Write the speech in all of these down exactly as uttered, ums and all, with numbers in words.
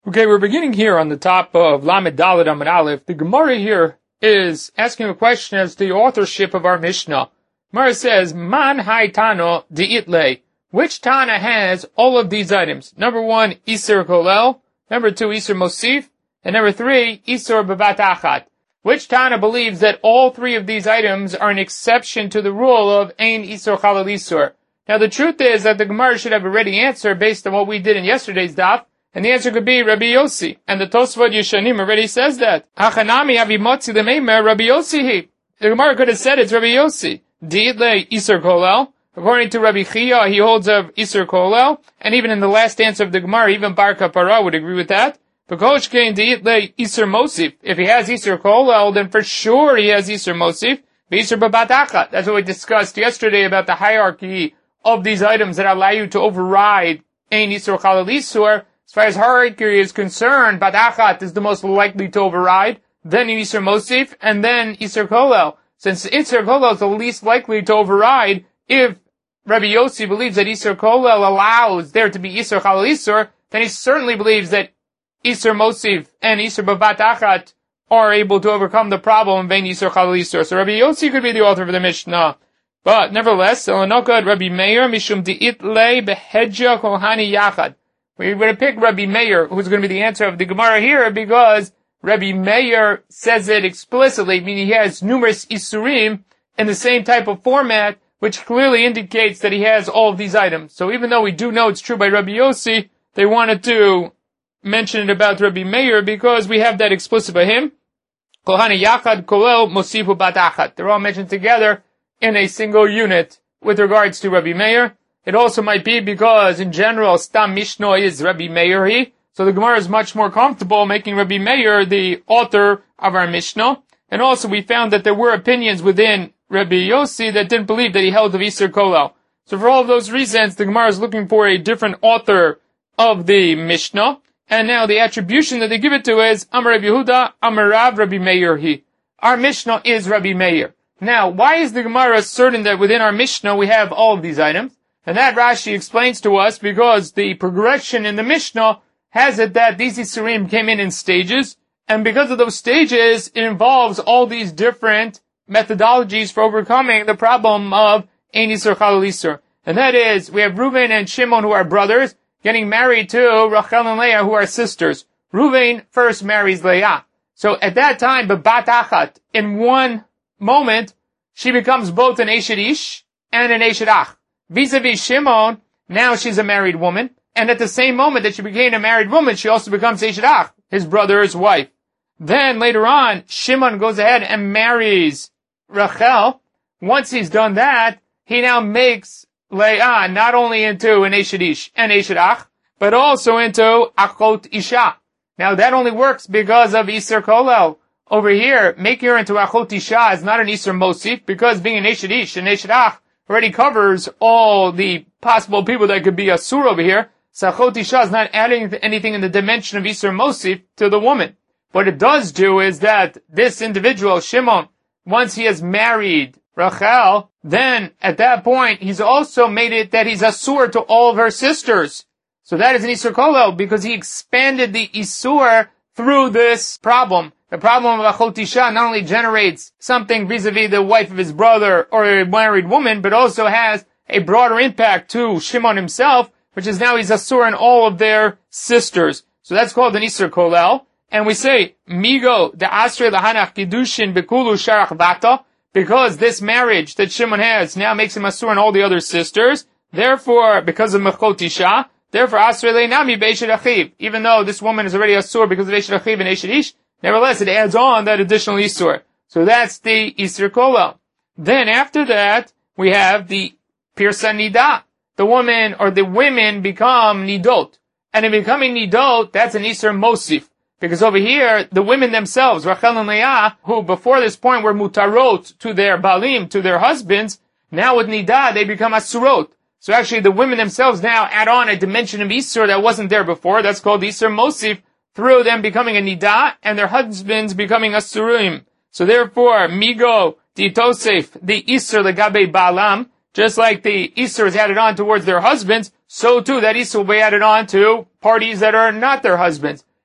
Okay, we're beginning here on the top of Lamed Daled Amud Aleph. The Gemara here is asking a question as to the authorship of our Mishnah. Gemara says, Man hai Tano di'itle. Which Tana has all of these items? Number one, Isur Kolel. Number two, Isur Mosif. And number three, Isur Bebat Achat. Which Tana believes that all three of these items are an exception to the rule of Ein Isur Chalal Isur? Now the truth is that the Gemara should have a ready answer based on what we did in yesterday's daf. And the answer could be Rabbi Yossi. And the Tosfot Yeshanim already says that. Hachanami avimotzi lemeimer Rabbi Yossi he. The Gemara could have said it's Rabbi Yossi. Di'itle Isur Kolel. According to Rabbi Chia, he holds of Isur Kolel. And even in the last answer of the Gemara, even Bar Kapara would agree with that. B'koshkein di'itle Isur Mosif. If he has Isur Kolel, then for sure he has Isur Mosif. B'Isur Bebat Achat. That's what we discussed yesterday about the hierarchy of these items that allow you to override Ein Isur Chalal Isur. As far as hierarchy is concerned, Bat Achat is the most likely to override, then Isur Mosif, and then Isur Kolel. Since Isur Kolel is the least likely to override, if Rabbi Yossi believes that Isur Kolel allows there to be Isur Chalal Isur, then he certainly believes that Isur Mosif and Isur Bebat Achat are able to overcome the problem of Isur Chalal Isur. So Rabbi Yossi could be the author of the Mishnah. But nevertheless, Elanoka Rabbi Meir Mishum Di'itle Behedja Kohani Yachad. We're going to pick Rabbi Meir, who's going to be the answer of the Gemara here, because Rabbi Meir says it explicitly, meaning he has numerous Isurim in the same type of format, which clearly indicates that he has all of these items. So even though we do know it's true by Rabbi Yossi, they wanted to mention it about Rabbi Meir because we have that explicit by him. Kohani Yachad Kolel Mosifu Bat Achat. They're all mentioned together in a single unit with regards to Rabbi Meir. It also might be because, in general, Stam Mishnah is Rabbi Meir he. So the Gemara is much more comfortable making Rabbi Meir the author of our Mishnah. And also we found that there were opinions within Rabbi Yossi that didn't believe that he held of Isur Kolel. So for all of those reasons, the Gemara is looking for a different author of the Mishnah. And now the attribution that they give it to is Amar Rabbi Yehuda, Amar Rav Rabbi Meir he. Our Mishnah is Rabbi Meir. Now, why is the Gemara certain that within our Mishnah we have all of these items? And that Rashi explains to us because the progression in the Mishnah has it that these Isurim came in in stages, and because of those stages, it involves all these different methodologies for overcoming the problem of Ein Isur Chalal Isur. And that is, we have Reuven and Shimon who are brothers, getting married to Rachel and Leah who are sisters. Reuven first marries Leah. So at that time, Bebat Achat, in one moment, she becomes both an Eshet Ish and an Eshet Ach. Vis-a-vis Shimon, now she's a married woman, and at the same moment that she became a married woman, she also becomes Eshet Ach, his brother's wife. Then later on, Shimon goes ahead and marries Rachel. Once he's done that, he now makes Leah not only into an Eshet Ish and Eshet Ach, but also into Achot Isha. Now that only works because of Isur Kolel. Over here, making her into Achot Isha is not an Isur Mosif, because being an Eshet Ish and Eshet Ach already covers all the possible people that could be Asur over here. So Achot Isha is not adding anything in the dimension of Isur Mosif to the woman. What it does do is that this individual, Shimon, once he has married Rachel, then at that point, he's also made it that he's Asur to all of her sisters. So that is an Isur Kolel, because he expanded the Isur through this problem. The problem of Achot Isha not only generates something vis-a-vis the wife of his brother or a married woman, but also has a broader impact to Shimon himself, which is now he's Asur in all of their sisters. So that's called an Isur Kolel. And we say, Migo de Asre Lahanach Kiddushin Bekulu Sharach Vata, because this marriage that Shimon has now makes him Asur in all the other sisters. Therefore, because of Achot Isha, therefore Asre Leinami Be'eshet Achiv. Even though this woman is already Asur because of Eshet Achiv and Eshet Ish, nevertheless, it adds on that additional Isur. So that's the Isur Kolel. Then after that, we have the Pirsa Nida. The woman or the women become Nidot. And in becoming Nidot, that's an Isur Mosif. Because over here, the women themselves, Rachel and Leah, who before this point were Mutarot to their Balim, to their husbands, now with Nida, they become Asurot. So actually, the women themselves now add on a dimension of Isur that wasn't there before. That's called Isur Mosif, through them becoming a Nida and their husbands becoming Asurim. So therefore, Migo, the Tosef, the Isur legabe Baalam, just like the Isur is added on towards their husbands, so too that Isur will be added on to parties that are not their husbands.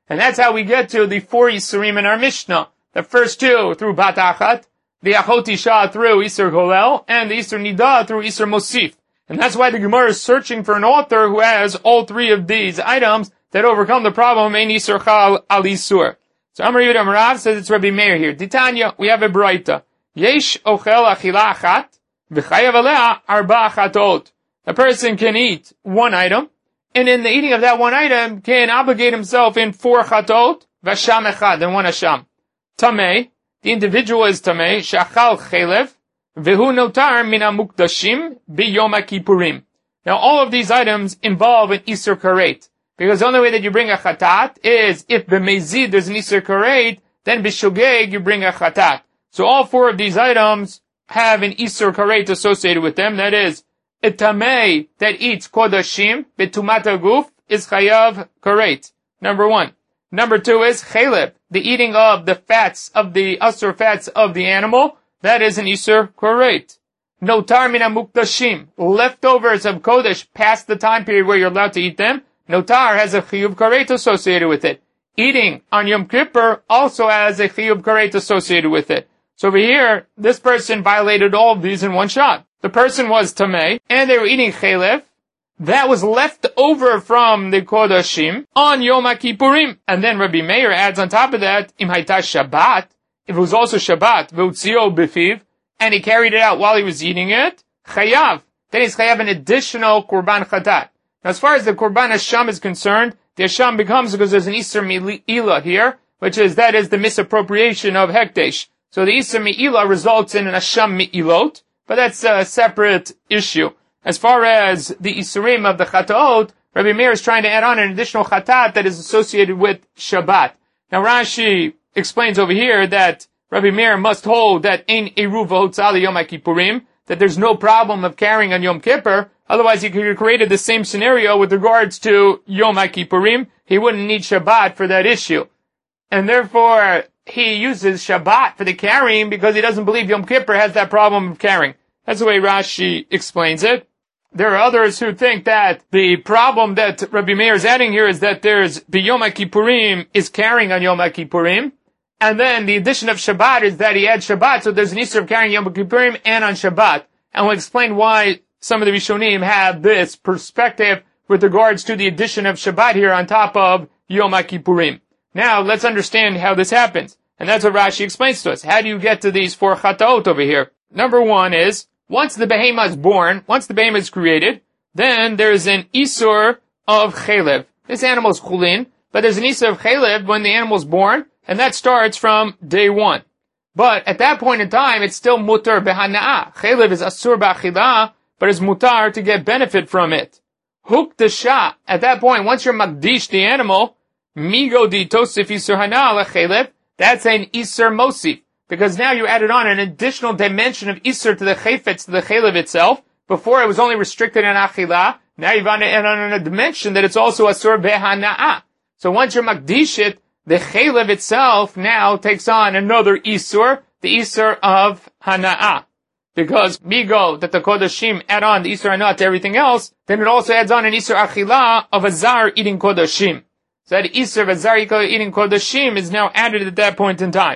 And that's how we get to the four Isurim in our Mishnah. The first two through Bat Achat, the Achot Isha through Isur Golel, and the Isur Nida through Isur Mosif. And that's why the Gemara is searching for an author who has all three of these items that overcome the problem in Isur Chal al Isur. So Amar Yehuda Rav says it's Rabbi Meir here. Titania, we have a Braita. Yesh ochel achila achat, v'chayav alea arba achatot. A person can eat one item, and in the eating of that one item can obligate himself in four chatot, v'asham echad, and one asham. Tamei, the individual is tamei, shachal chelev, v'hu notar min hamukdashim biyom kippurim. Now all of these items involve an Isur Karet. Because the only way that you bring a chatat is if b'mezid there's an Isur Karet, then b'shogeg you bring a chatat. So all four of these items have an Isur Karet associated with them. That is, a tamei that eats kodashim, betumat guf, is chayav karet. Number one. Number two is cheleb, the eating of the fats, of the asur fats of the animal. That is an Isur Karet. Notar min hamukdashim, leftovers of kodesh past the time period where you're allowed to eat them. Notar has a chiyuv karet associated with it. Eating on Yom Kippur also has a chiyuv karet associated with it. So over here, this person violated all of these in one shot. The person was tamei, and they were eating chelev. That was left over from the kodashim on Yom Kippurim. And then Rabbi Meir adds on top of that, im hayta Shabbat, if it was also Shabbat, v'utzio b'fiv, and he carried it out while he was eating it, chayav. Then he's chayav an additional korban chatat. Now, as far as the Korban Hasham is concerned, the Hasham becomes because there's an Isur Mi'ila here, which is, that is the misappropriation of Hekdesh. So the Isur Mi'ila results in an Hasham Mi'ilot, but that's a separate issue. As far as the Isurim of the Chataot, Rabbi Meir is trying to add on an additional Chatat that is associated with Shabbat. Now Rashi explains over here that Rabbi Meir must hold that in Eruv Hotzah Yom Kippurim, that there's no problem of carrying on Yom Kippur. Otherwise, he could have created the same scenario with regards to Yom Kippurim. He wouldn't need Shabbat for that issue. And therefore, he uses Shabbat for the carrying because he doesn't believe Yom Kippur has that problem of carrying. That's the way Rashi explains it. There are others who think that the problem that Rabbi Meir is adding here is that there's B'Yom Kippurim is carrying on Yom Kippurim. And then the addition of Shabbat is that he adds Shabbat, so there's an Isur of carrying Yom Kippurim and on Shabbat. And we'll explain why some of the Rishonim have this perspective with regards to the addition of Shabbat here on top of Yom Kippurim. Now, let's understand how this happens. And that's what Rashi explains to us. How do you get to these four chataot over here? Number one is, once the behemah is born, once the behemah is created, then there's an Isur of chelev. This animal is chulin, but there's an Isur of chelev when the animal is born, and that starts from day one. But at that point in time, it's still mutar behana'ah. Chelev is asur ba'achilah, but it's mutar to get benefit from it. Huk desha, at that point, once you're magdish the animal, migo di tosif isur hana la chelev, that's an isur mosif, because now you added on an additional dimension of isur to the chayfetz, to the chelev itself. Before it was only restricted in achilah, now you've added on a dimension that it's also asur behana'ah. So once you're magdish it, the chelev itself now takes on another isur, the isur of hana'ah. Because migo, that the kodashim add on the isur hana'ah to everything else, then it also adds on an isur achilah of a zar eating kodashim. So that isur of a zar eating kodashim is now added at that point in time.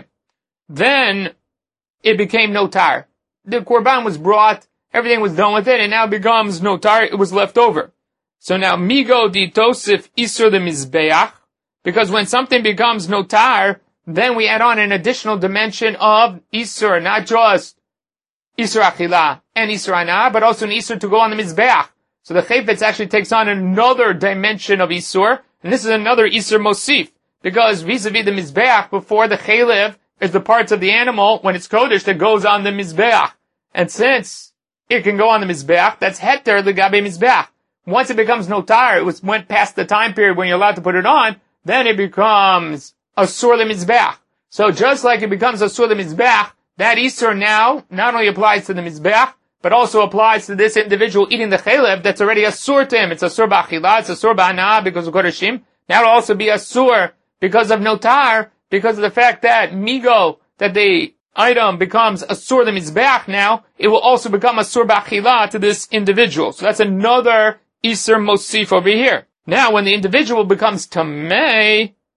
Then it became notar. The korban was brought, everything was done with it, and now it becomes notar, it was left over. So now migo di tosif isur the mizbeach, because when something becomes notar, then we add on an additional dimension of isur, not just isur achilah and isur hana'ah, but also an isur to go on the mizbeach. So the chayfetz actually takes on another dimension of isur, and this is another isur mosif, because vis-a-vis the mizbeach, before the chelev is the parts of the animal, when it's kodesh, that goes on the mizbeach. And since it can go on the mizbeach, that's heter legabe mizbeach. Once it becomes notar, it was went past the time period when you're allowed to put it on, then it becomes asur lemizbeach. So just like it becomes asur lemizbeach, that isur now not only applies to the mizbeach, but also applies to this individual eating the chelev that's already asur to him. It's asur ba'achilah, it's asur ba'hana'ah because of kodashim. Now it'll also be asur because of notar, because of the fact that migo, that the item becomes asur lemizbeach now, it will also become asur ba'achilah to this individual. So that's another isur mosif over here. Now, when the individual becomes tamei,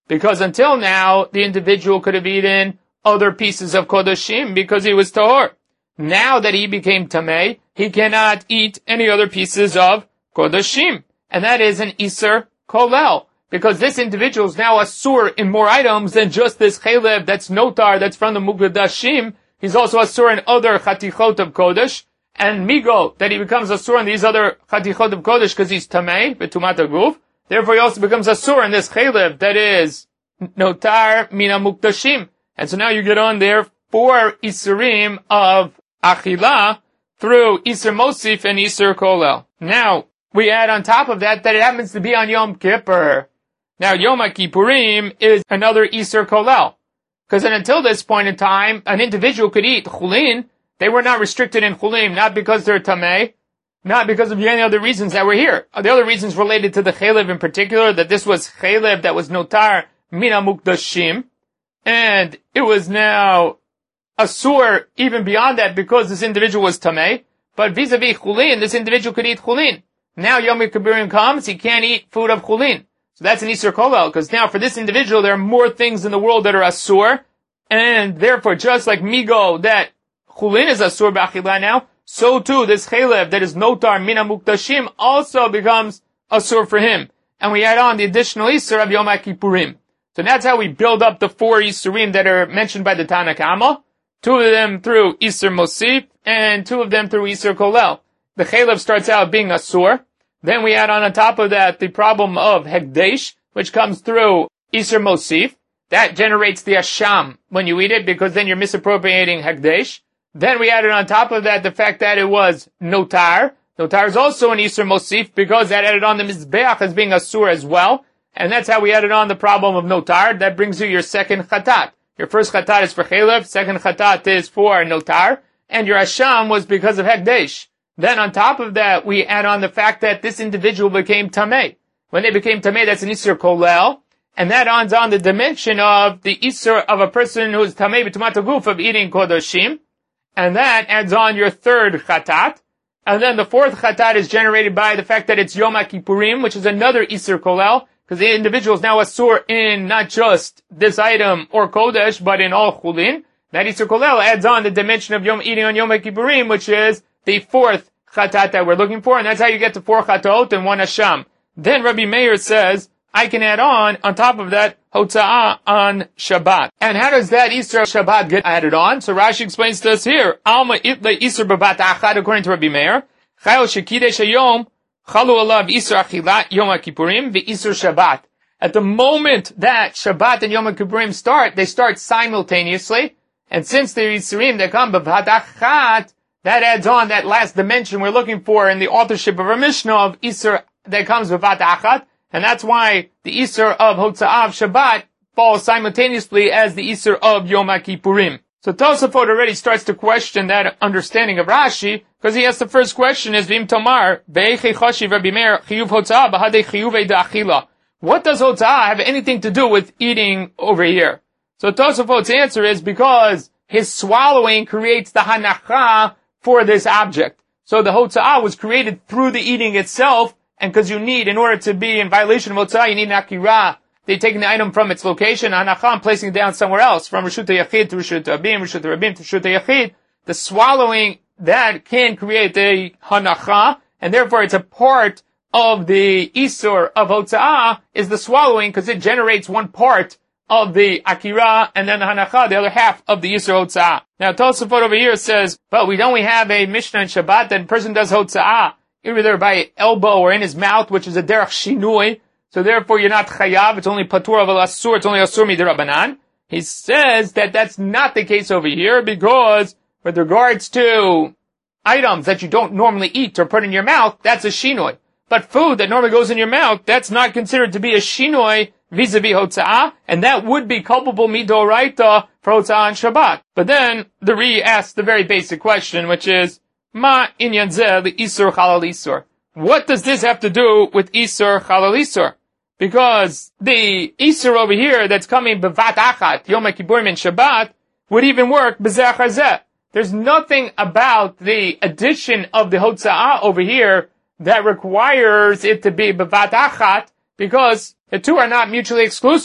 Because until now, the individual could have eaten other pieces of kodashim because he was tahor. Now that he became tamei, he cannot eat any other pieces of kodashim. And that is an iser kolel. Because this individual is now asur in more items than just this chalev that's notar, that's from the mukdashim. He's also asur in other chatichot of kodesh. And migo, that he becomes asur in these other chatichot of kodesh because he's tamei, betumat aguf. Therefore he also becomes asur in this chalev that is notar mina mukdashim. And so now you get on there four isurim of achila through iser mosif and iser kolel. Now, we add on top of that that it happens to be on Yom Kippur. Now, Yom Kippurim is another iser kolel. Because until this point in time, an individual could eat chulin. They were not restricted in chulin, not because they're tamei, not because of any other reasons that were here. The other reasons related to the chalev in particular, that this was chalev that was notar mina mukdashim, and it was now asur even beyond that because this individual was tamei. But vis-a-vis chulin, this individual could eat chulin. Now Yom Kippurim comes, he can't eat food of chulin. So that's an iser kolel, because now for this individual there are more things in the world that are asur, and therefore just like migo that chulin is asur b'achila now, so too this chalev that is notar mina mukdashim also becomes asur for him. And we add on the additional iser of Yom Kippurim. So that's how we build up the four isurim that are mentioned by the Tana Kama. Two of them through iser mosif, and two of them through iser kolel. The chalev starts out being asur. Then we add on on top of that the problem of hekdesh, which comes through iser mosif. That generates the asham when you eat it, because then you're misappropriating hekdesh. Then we added on top of that the fact that it was notar. Notar is also an iser mosif, because that added on the mizbeach as being asur as well. And that's how we added on the problem of notar. That brings you your second chatat. Your first chatat is for chalev, second chatat is for notar, and your asham was because of hekdesh. Then on top of that, we add on the fact that this individual became tamei. When they became tamei, that's an iser kolel, and that adds on the dimension of the iser of a person who is tamei b'tumat aguf of eating kodashim, and that adds on your third chatat. And then the fourth chatat is generated by the fact that it's Yom Kippurim, which is another iser kolel, because the individual is now asur in not just this item or kodesh, but in all chulin. That iser kolel adds on the dimension of Yom eating on Yom Kippurim, which is the fourth chatat that we're looking for, and that's how you get to four chatot and one asham. Then Rabbi Meir says, I can add on, on top of that, hotza'ah on Shabbat. And how does that Easter Shabbat get added on? So Rashi explains to us here, Alma itle Easter babat achad, according to Rabbi Meir, chayil shekidesh hayom, chalu alav Easter achilat Yom Kippurim v'Easter Shabbat. At the moment that Shabbat and Yom Kippurim start, they start simultaneously, and since they're Yisurim that come babat achad, that adds on that last dimension we're looking for in the authorship of our Mishnah of Isser that comes with Vat Achat, and that's why the Isser of Hotza'ah of Shabbat falls simultaneously as the Isser of Yom Kippurim. So Tosafot already starts to question that understanding of Rashi, because he asks the first question is, Vim Tomar, Be'echei Choshiv Rabbi Meir, Chiyuv Hotza'ah, B'hadei Chiyuvei Da'achila. What does Hotza'ah have anything to do with eating over here? So Tosafot's answer is because his swallowing creates the Hanacha for this object. So the Hotza'ah was created through the eating itself, and because you need, in order to be in violation of Hotza'ah, you need an akira. They're taking the item from its location, Hanacha, and placing it down somewhere else, from Reshut HaYachid to Reshut HaRabim, Reshut HaRabim to Reshut HaYachid. The swallowing, that can create a Hanacha, and therefore it's a part of the Isur of Hotza'ah, is the swallowing, because it generates one part of the Akira, and then the Hanacha, the other half of the Yisur Hotza'ah. Now, Tosafot over here says, but we don't we have a Mishnah in Shabbat that a person does Hotza'ah, either by elbow or in his mouth, which is a derech shinui, so therefore you're not chayav, it's only patur of al-asur, it's only asur midirabanan. He says that that's not the case over here, because with regards to items that you don't normally eat or put in your mouth, that's a shinui. But food that normally goes in your mouth, that's not considered to be a shinui vis-a-vis Hotza'ah, and that would be culpable midoraita for Hotza'ah and Shabbat. But then, the Ri asks the very basic question, which is, Ma inyan zeh li Isur Chalal Isur. What does this have to do with Isur Chalal Isur? Because the Isur over here that's coming Bevat Achat, Yom Kippurim and Shabbat, would even work B'zeh Achar Zeh. There's nothing about the addition of the Hotza'ah over here that requires it to be Bevat Achat, because the two are not mutually exclusive.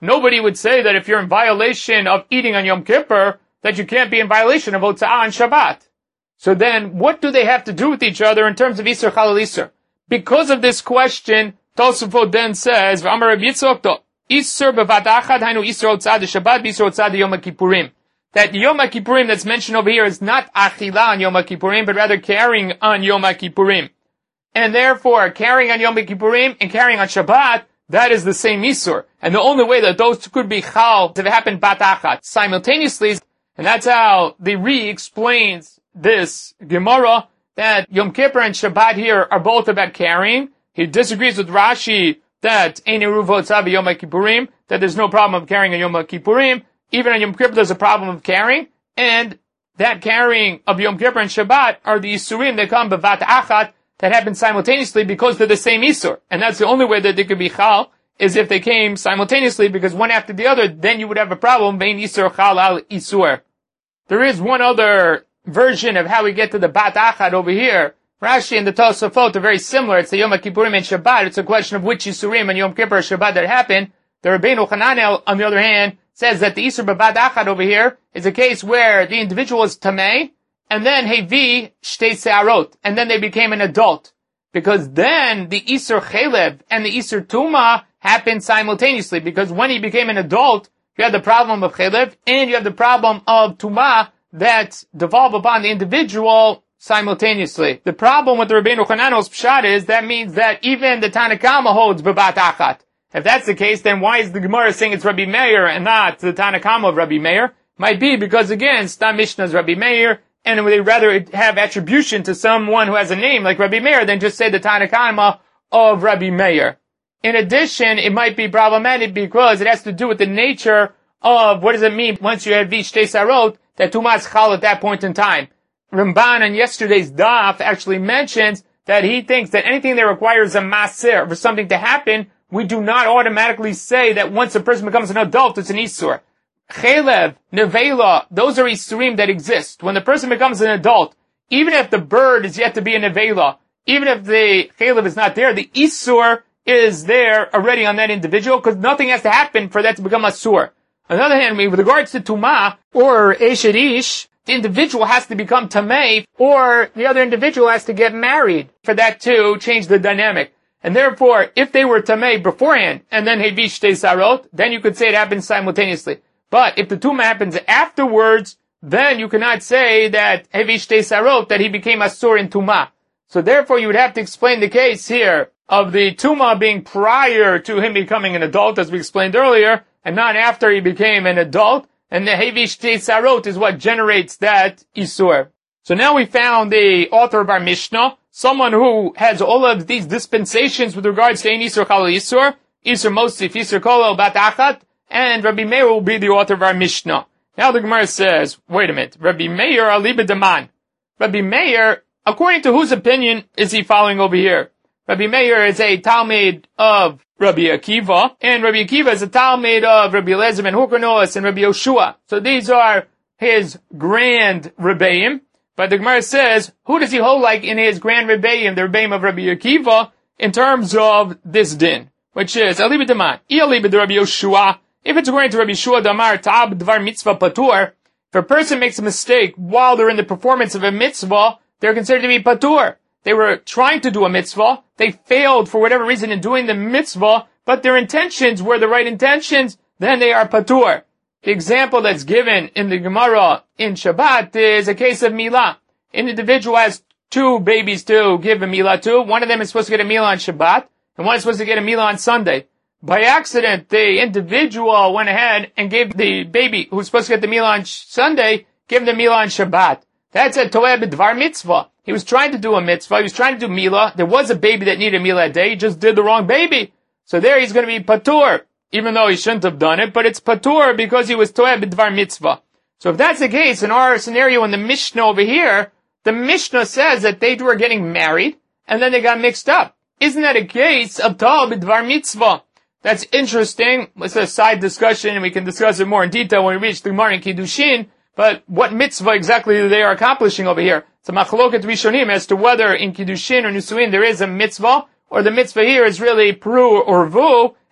nobody would say that if you're in violation of eating on Yom Kippur, that you can't be in violation of Hotza'ah on Shabbat. So then, what do they have to do with each other in terms of Isur Chalal Isur? Because of this question, Tosafot then says, V'amar Rabbi Yitzchak, Isur bevat achad, hainu Isur Hotza'ah de Shabbat, Isur Hotza'ah de Yom HaKippurim. That Yom HaKippurim that's mentioned over here is not Achila on Yom HaKippurim, but rather carrying on Yom HaKippurim. And therefore, carrying on Yom HaKippurim and carrying on Shabbat, that is the same Isur. And the only way that those two could be Chal, if it happened bat achat, simultaneously, and that's how the Ri explains this Gemara, that Yom Kippur and Shabbat here are both about carrying. He disagrees with Rashi that Ein Eruv Hotza'ah Yom HaKippurim, that there's no problem of carrying on Yom HaKippurim. Even on Yom Kippur there's a problem of carrying, and that carrying of Yom Kippur and Shabbat are the Isurim that come bevat achat, that happen simultaneously because they're the same Isur. And that's the only way that they could be Chal, is if they came simultaneously, because one after the other, then you would have a problem, Vein Isur Chal al Isur. There is one other version of how we get to the Bat Achad over here. Rashi and the Tosafot are very similar. It's the Yom HaKippurim and Shabbat. It's a question of which Isurim and Yom Kippur or Shabbat that happen. The Rabbeinu Hananel, on the other hand, says that the Isur B'Bat Achad over here is a case where the individual is Tameh, and then Hevi Shtei Se'arot, and then they became an adult. Because then the Isur Chelev and the Isur Tuma happened simultaneously. Because when he became an adult, you have the problem of Chelev, and you have the problem of Tuma that devolve upon the individual simultaneously. The problem with the Rabbeinu Hananel's Pshat is that means that even the Tanna Kama holds B'Bat Achat. If that's the case, then why is the Gemara saying it's Rabbi Meir and not the Tanna Kama of Rabbi Meir? Might be because again, Stam Mishnah is Rabbi Meir, and they'd rather have attribution to someone who has a name like Rabbi Meir than just say the Tanna Kama of Rabbi Meir. In addition, it might be problematic because it has to do with the nature of what does it mean once you have Vishtei Sarot, that Tumas Chal at that point in time. Ramban on yesterday's Daf actually mentions that he thinks that anything that requires a Maser, for something to happen, we do not automatically say that once a person becomes an adult, it's an Isur. Chelev, Nevela, those are Isurim that exist. When the person becomes an adult, even if the bird is yet to be a Nevela, even if the Chelev is not there, the Isur is there already on that individual, because nothing has to happen for that to become Asur. On the other hand, with regards to Tumah, or Eshet Ish, the individual has to become Tameh, or the other individual has to get married for that to change the dynamic. And therefore, if they were Tameh beforehand, and then Hevish Shtei Sarot, then you could say it happens simultaneously. But if the Tumah happens afterwards, then you cannot say that Hevish Shtei Sarot, that he became Asur in Tumah. So therefore, you would have to explain the case here of the Tumah being prior to him becoming an adult, as we explained earlier, and not after he became an adult, and the Hevish Shtei Sarot is what generates that Isur. So now we found the author of our Mishnah, someone who has all of these dispensations with regards to Ein Isur Chal Isur, Isur Mosif, Isur Kol Bat Achat, and Rabbi Meir will be the author of our Mishnah. Now the Gemara says, wait a minute, Rabbi Meir Aliba Daman. Rabbi Meir, according to whose opinion is he following over here? Rabbi Meir is a Talmud of Rabbi Akiva, and Rabbi Akiva is a Talmud of Rabbi Eliezer ben Hurkonos and Rabbi Yoshua. So these are his grand Rebbeim. But the Gemara says, who does he hold like in his grand Rebbeim, the Rebbeim of Rabbi Akiva, in terms of this din? Which is, Aliba Daman, I Aliba de Rabbi Yoshua. If it's according to Rabbi Shua Damar, Ta'ab Dvar Mitzvah Patur, if a person makes a mistake while they're in the performance of a mitzvah, they're considered to be Patur. They were trying to do a mitzvah, they failed for whatever reason in doing the mitzvah, but their intentions were the right intentions, then they are Patur. The example that's given in the Gemara in Shabbat is a case of Milah. An individual has two babies to give a Milah to. One of them is supposed to get a Milah on Shabbat, and one is supposed to get a Milah on Sunday. By accident, the individual went ahead and gave the baby who was supposed to get the Milah on Sunday, gave the Milah on Shabbat. That's a Toeh B'Dvar Mitzvah. He was trying to do a mitzvah, he was trying to do Milah. There was a baby that needed a Milah that day, he just did the wrong baby. So there he's going to be Patur, even though he shouldn't have done it, but it's Patur because he was Toeh B'Dvar Mitzvah. So if that's the case, in our scenario in the Mishnah over here, the Mishnah says that they were getting married, and then they got mixed up. Isn't that a case of Toeh B'Dvar Mitzvah? That's interesting. It's a side discussion, and we can discuss it more in detail when we reach the Gemara in Kiddushin. But what mitzvah exactly they are accomplishing over here? It's a machloket rishonim as to whether in Kiddushin or Nisuin there is a mitzvah, or the mitzvah here is really pru or vu,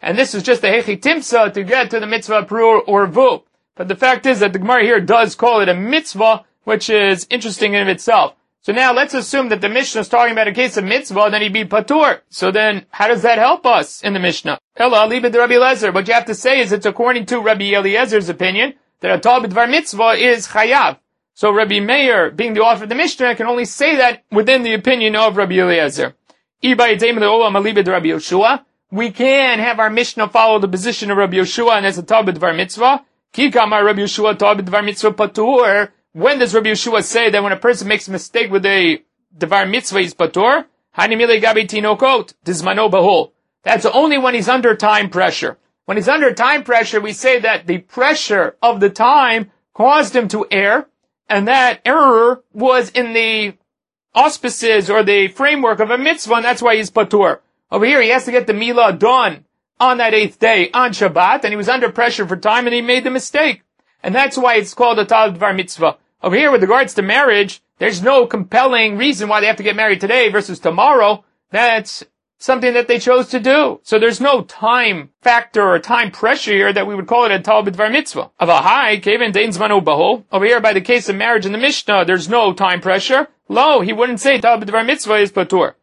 And this is just a hechi timsa to get to the mitzvah prur or vu. But the fact is that the Gemara here does call it a mitzvah, which is interesting in of itself. So now let's assume that the Mishnah is talking about a case of mitzvah, then he'd be patur. So then, how does that help us in the Mishnah? Ella, leave it to Rabbi Eliezer. What you have to say is it's according to Rabbi Eliezer's opinion that a tal b'dvar mitzvah is chayav. So Rabbi Meir, being the author of the Mishnah, can only say that within the opinion of Rabbi Eliezer. We can have our Mishnah follow the position of Rabbi Yoshua, and as a tal b'dvar mitzvah. Kikama Rabbi Yoshua tal b'dvar mitzvah patur. When does Rabbi Yeshua say that when a person makes a mistake with a Devar Mitzvah, he's Patur? That's only when he's under time pressure. When he's under time pressure, we say that the pressure of the time caused him to err, and that error was in the auspices or the framework of a mitzvah, and that's why he's Patur. Over here, he has to get the Milah done on that eighth day, on Shabbat, and he was under pressure for time, and he made the mistake. And that's why it's called a tal b'dvar mitzvah. Over here, with regards to marriage, there's no compelling reason why they have to get married today versus tomorrow. That's something that they chose to do. So there's no time factor or time pressure here that we would call it a tal b'dvar mitzvah. Avahai, keven dein zmanu baho. Over here, by the case of marriage in the Mishnah, there's no time pressure. Lo, he wouldn't say tal b'dvar mitzvah is patur.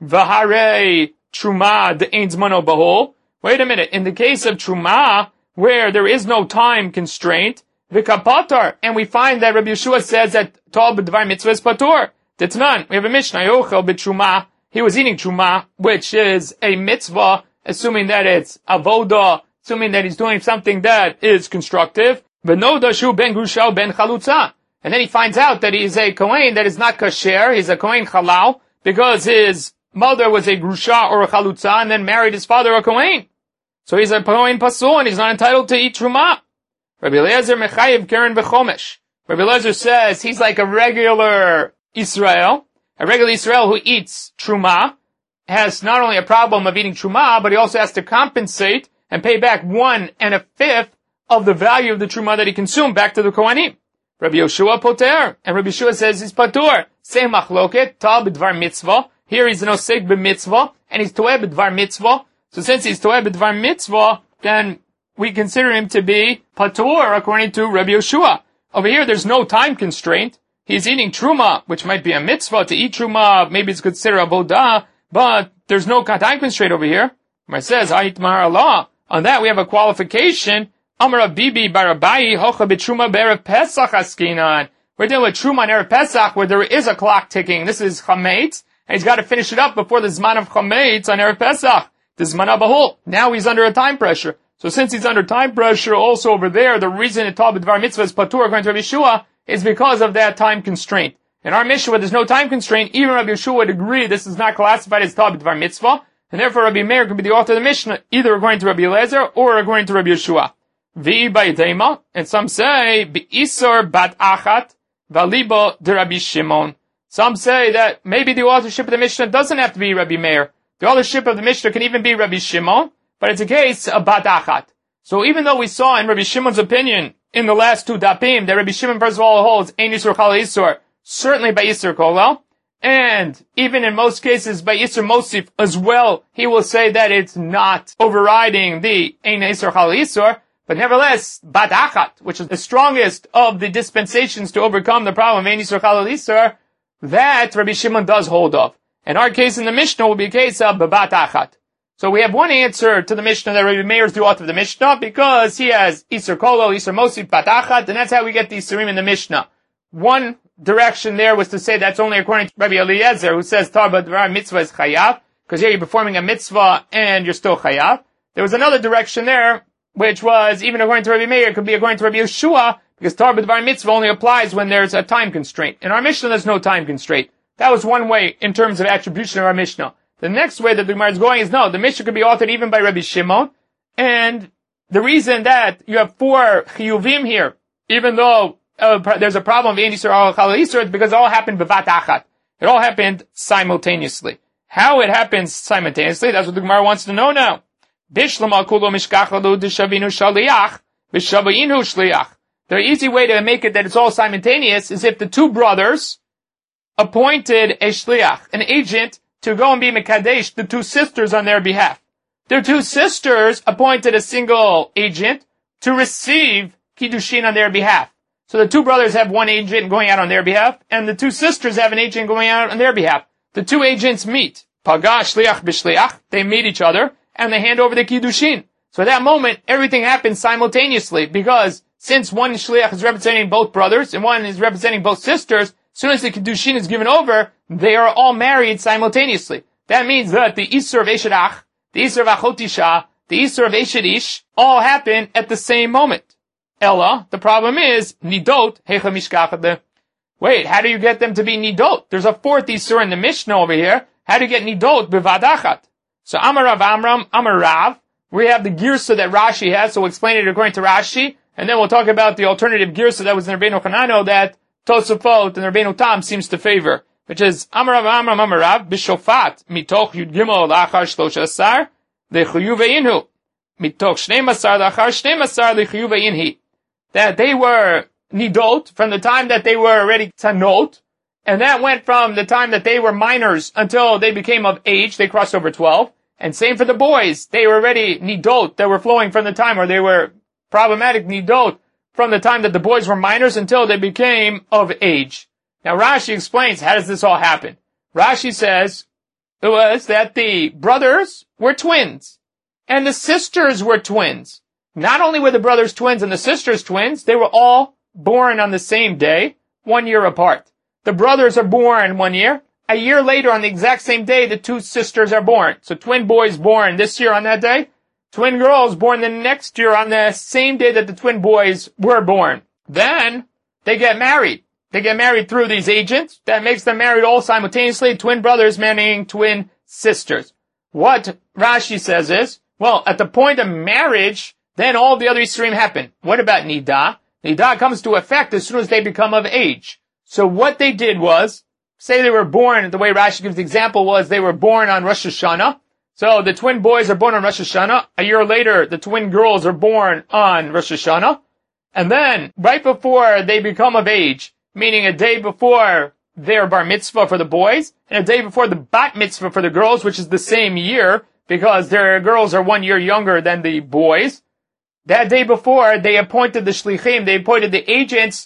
Vahare truma dein zmanu baho. Wait a minute. In the case of truma, where there is no time constraint, v'kapatar, and we find that Rabbi Yeshua says that tal b'dvar mitzvah is patur. That's none. We have a Mishnah, yochel b'truma. He was eating truma, which is a mitzvah, assuming that it's avoda, assuming that he's doing something that is constructive. V'noda shu ben grusha ben chalutza. And then he finds out that he's a kohen that is not kasher, he's a kohen halal, because his mother was a grusha or a chalutza, and then married his father a kohen. So he's a kohen pasul, and he's not entitled to eat truma. Rabbi Eliezer mechayev keren v'chomesh. Rabbi Eliezer says he's like a regular Israel, a regular Israel who eats truma, has not only a problem of eating truma, but he also has to compensate and pay back one and a fifth of the value of the truma that he consumed back to the Kohanim. Rabbi Yoshua poter, and Rabbi Yoshua says he's patur. Same machloket, tal b'dvar mitzvah. Here he's an osek b'mitzvah, and he's toeh b'dvar mitzvah. So since he's toeh b'dvar mitzvah, then we consider him to be patur according to Rabbi Yoshua. Over here, there's no time constraint. He's eating truma, which might be a mitzvah to eat truma. Maybe it's considered avodah, but there's no time constraint over here. It says, Ha'itmar Allah. On that, we have a qualification. Amar Bibi Barabai Hocha b'truma be'erev Pesach askinan. We're dealing with truma on erev Pesach, where there is a clock ticking. This is chametz, and he's got to finish it up before the zman of chametz on erev Pesach. The zman abahul. Now he's under a time pressure. So since he's under time pressure, also over there, the reason it tal b'dvar mitzvah is patur according to Rabbi Yeshua is because of that time constraint. In our Mishnah, there's no time constraint. Even Rabbi Yeshua would agree this is not classified as tal b'dvar mitzvah, and therefore Rabbi Meir could be the author of the Mishnah, either according to Rabbi Eliezer or according to Rabbi Yeshua. Vi ba'itema, and some say be'isor bat achat v'alibo de Rabbi Shimon. Some say that maybe the authorship of the Mishnah doesn't have to be Rabbi Meir. The authorship of the Mishnah can even be Rabbi Shimon, but it's a case of bat achat. So even though we saw in Rabbi Shimon's opinion in the last two dapim that Rabbi Shimon first of all holds ein isur chal isur, certainly by isur kolel, and even in most cases by isur mosif as well, he will say that it's not overriding the ein isur chal isur, but nevertheless bat achat, which is the strongest of the dispensations to overcome the problem of ein isur chal isur, that Rabbi Shimon does hold of. And our case in the Mishnah will be a case of bat achat. So we have one answer to the Mishnah that Rabbi Meir is the author of the Mishnah because he has Isur Kolol, Isur Mosif, Batachat, and that's how we get the Isurim in the Mishnah. One direction there was to say that's only according to Rabbi Eliezer, who says Tar B'dvar mitzvah is chayav, because here you're performing a mitzvah and you're still chayav. There was another direction there, which was even according to Rabbi Meir, it could be according to Rabbi Yeshua, because Tar B'dvar mitzvah only applies when there's a time constraint. In our Mishnah, there's no time constraint. That was one way in terms of attribution of our Mishnah. The next way that the Gemara is going is no, the Mishnah could be authored even by Rabbi Shimon, and the reason that you have four chiyuvim here, even though uh, there's a problem of ein isur al chal isur, it's because it all happened b'vat achat. It all happened simultaneously. How it happens simultaneously, that's what the Gemara wants to know now. Bishlama kulo mishkach lalu d'shavinu shaliach, b'shavinu shliach. The easy way to make it that it's all simultaneous is if the two brothers appointed a shliach, an agent, to go and be mekadesh the two sisters on their behalf. their two sisters appointed a single agent to receive Kiddushin on their behalf. So the two brothers have one agent going out on their behalf, and the two sisters have an agent going out on their behalf. The two agents meet. Pagah shliach b'shliach. They meet each other, and they hand over the Kiddushin. So at that moment, everything happens simultaneously, because since one shliach is representing both brothers, and one is representing both sisters, as soon as the Kiddushin is given over, they are all married simultaneously. That means that the Isur of Eshet Ach, the Isur of Achot Isha, the Isur of Eshet Ish, all happen at the same moment. Ella, the problem is, Nidot, Hecha Mishkachade. Wait, how do you get them to be Nidot? There's a fourth Isur in the Mishnah over here. How do you get Nidot b'vadachat? So Amar Rav Amram, Amar Rav, we have the Girsa that Rashi has, so we'll explain it according to Rashi, and then we'll talk about the alternative Girsa that was in Rabbeinu Hanano that Tosafot and Rabbeinu Tam seems to favor, which is Amar Rav Amram, Amar Rav, B'shofat, mitoch Yud Gimel lachar shlosha asar, lechuyu ve'inhu. Mitoch shnei masar lachar shnei masar lechuyu ve'inhi. That they were nidot from the time that they were already tanot, and that went from the time that they were minors until they became of age, they crossed over twelve. And same for the boys, they were already nidot, that were flowing from the time, or they were problematic nidot from the time that the boys were minors until they became of age. Now Rashi explains, how does this all happen? Rashi says, it was that the brothers were twins, and the sisters were twins. Not only were the brothers twins and the sisters twins, they were all born on the same day, one year apart. The brothers are born one year. A year later, on the exact same day, the two sisters are born. So twin boys born this year on that day, twin girls born the next year on the same day that the twin boys were born. Then, they get married. They get married through these agents. That makes them married all simultaneously, twin brothers marrying twin sisters. What Rashi says is, well, at the point of marriage, then all the other Yisurim happen. What about Nidah? Nidah comes to effect as soon as they become of age. So what they did was, say they were born, the way Rashi gives the example was they were born on Rosh Hashanah. So the twin boys are born on Rosh Hashanah. A year later, the twin girls are born on Rosh Hashanah. And then, right before they become of age, meaning a day before their bar mitzvah for the boys, and a day before the bat mitzvah for the girls, which is the same year, because their girls are one year younger than the boys, that day before, they appointed the shlichim, they appointed the agents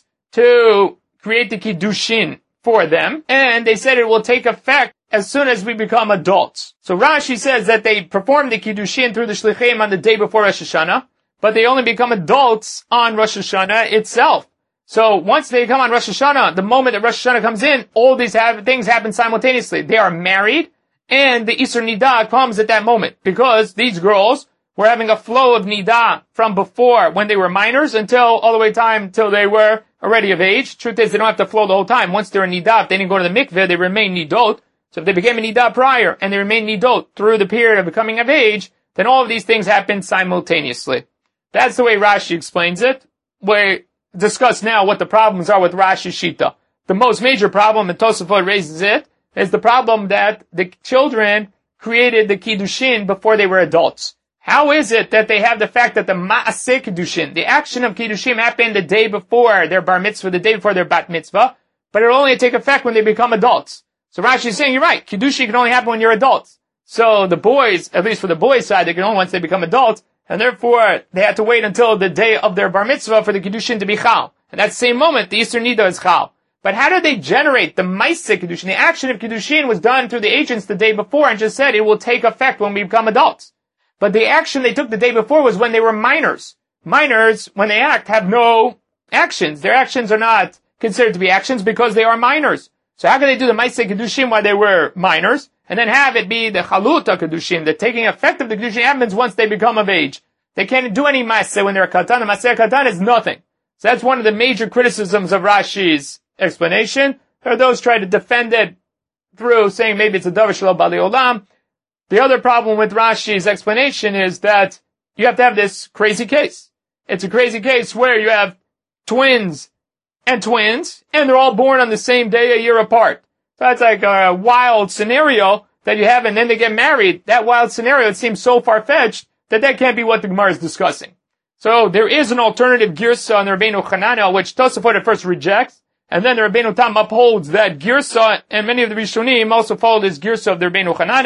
to create the kiddushin for them, and they said it will take effect as soon as we become adults. So Rashi says that they perform the kiddushin through the shlichim on the day before Rosh Hashanah, but they only become adults on Rosh Hashanah itself. So once they come on Rosh Hashanah, the moment that Rosh Hashanah comes in, all these have, things happen simultaneously. They are married, and the Isur Nidah comes at that moment, because these girls were having a flow of Nidah from before, when they were minors, until all the way time until they were already of age. Truth is, they don't have to flow the whole time. Once they're in Nidah, if they didn't go to the mikveh, they remain Nidot. So if they became a Nidah prior, and they remain Nidot through the period of becoming of age, then all of these things happen simultaneously. That's the way Rashi explains it. We discuss now what the problems are with Rashi Shita. The most major problem, and Tosafot raises it, is the problem that the children created the Kiddushin before they were adults. How is it that they have the fact that the Ma'aseh Kiddushin, the action of Kiddushin, happened the day before their bar mitzvah, the day before their bat mitzvah, but it'll only take effect when they become adults? So Rashi is saying, you're right, Kiddushin can only happen when you're adults. So the boys, at least for the boys' side, they can only once they become adults, and therefore they had to wait until the day of their bar mitzvah for the Kiddushin to be Chal. And at the same moment, the Isur Nidah is Chal. But how did they generate the Ma'aseh Kiddushin? The action of Kiddushin was done through the agents the day before and just said it will take effect when we become adults. But the action they took the day before was when they were minors. Minors, when they act, have no actions. Their actions are not considered to be actions because they are minors. So how can they do the Ma'aseh Kiddushin while they were minors, and then have it be the Chaluta Kiddushin, the taking effect of the Kiddushin happens once they become of age? They can't do any Ma'aseh when they're a Katan. The Ma'aseh Katan is nothing. So that's one of the major criticisms of Rashi's explanation. There are those try to defend it through saying maybe it's a Davar Shelo Bali Olam. The other problem with Rashi's explanation is that you have to have this crazy case. It's a crazy case where you have twins and twins, and they're all born on the same day a year apart. So that's like a wild scenario that you have, and then they get married. That wild scenario, it seems so far-fetched that that can't be what the Gemara is discussing. So there is an alternative girsa on the Rabbeinu Hananel, which Tosafot at first rejects, and then the Rabbeinu Tam upholds that girsa, and many of the Rishonim also follow this girsa of the Rabbeinu Hananel.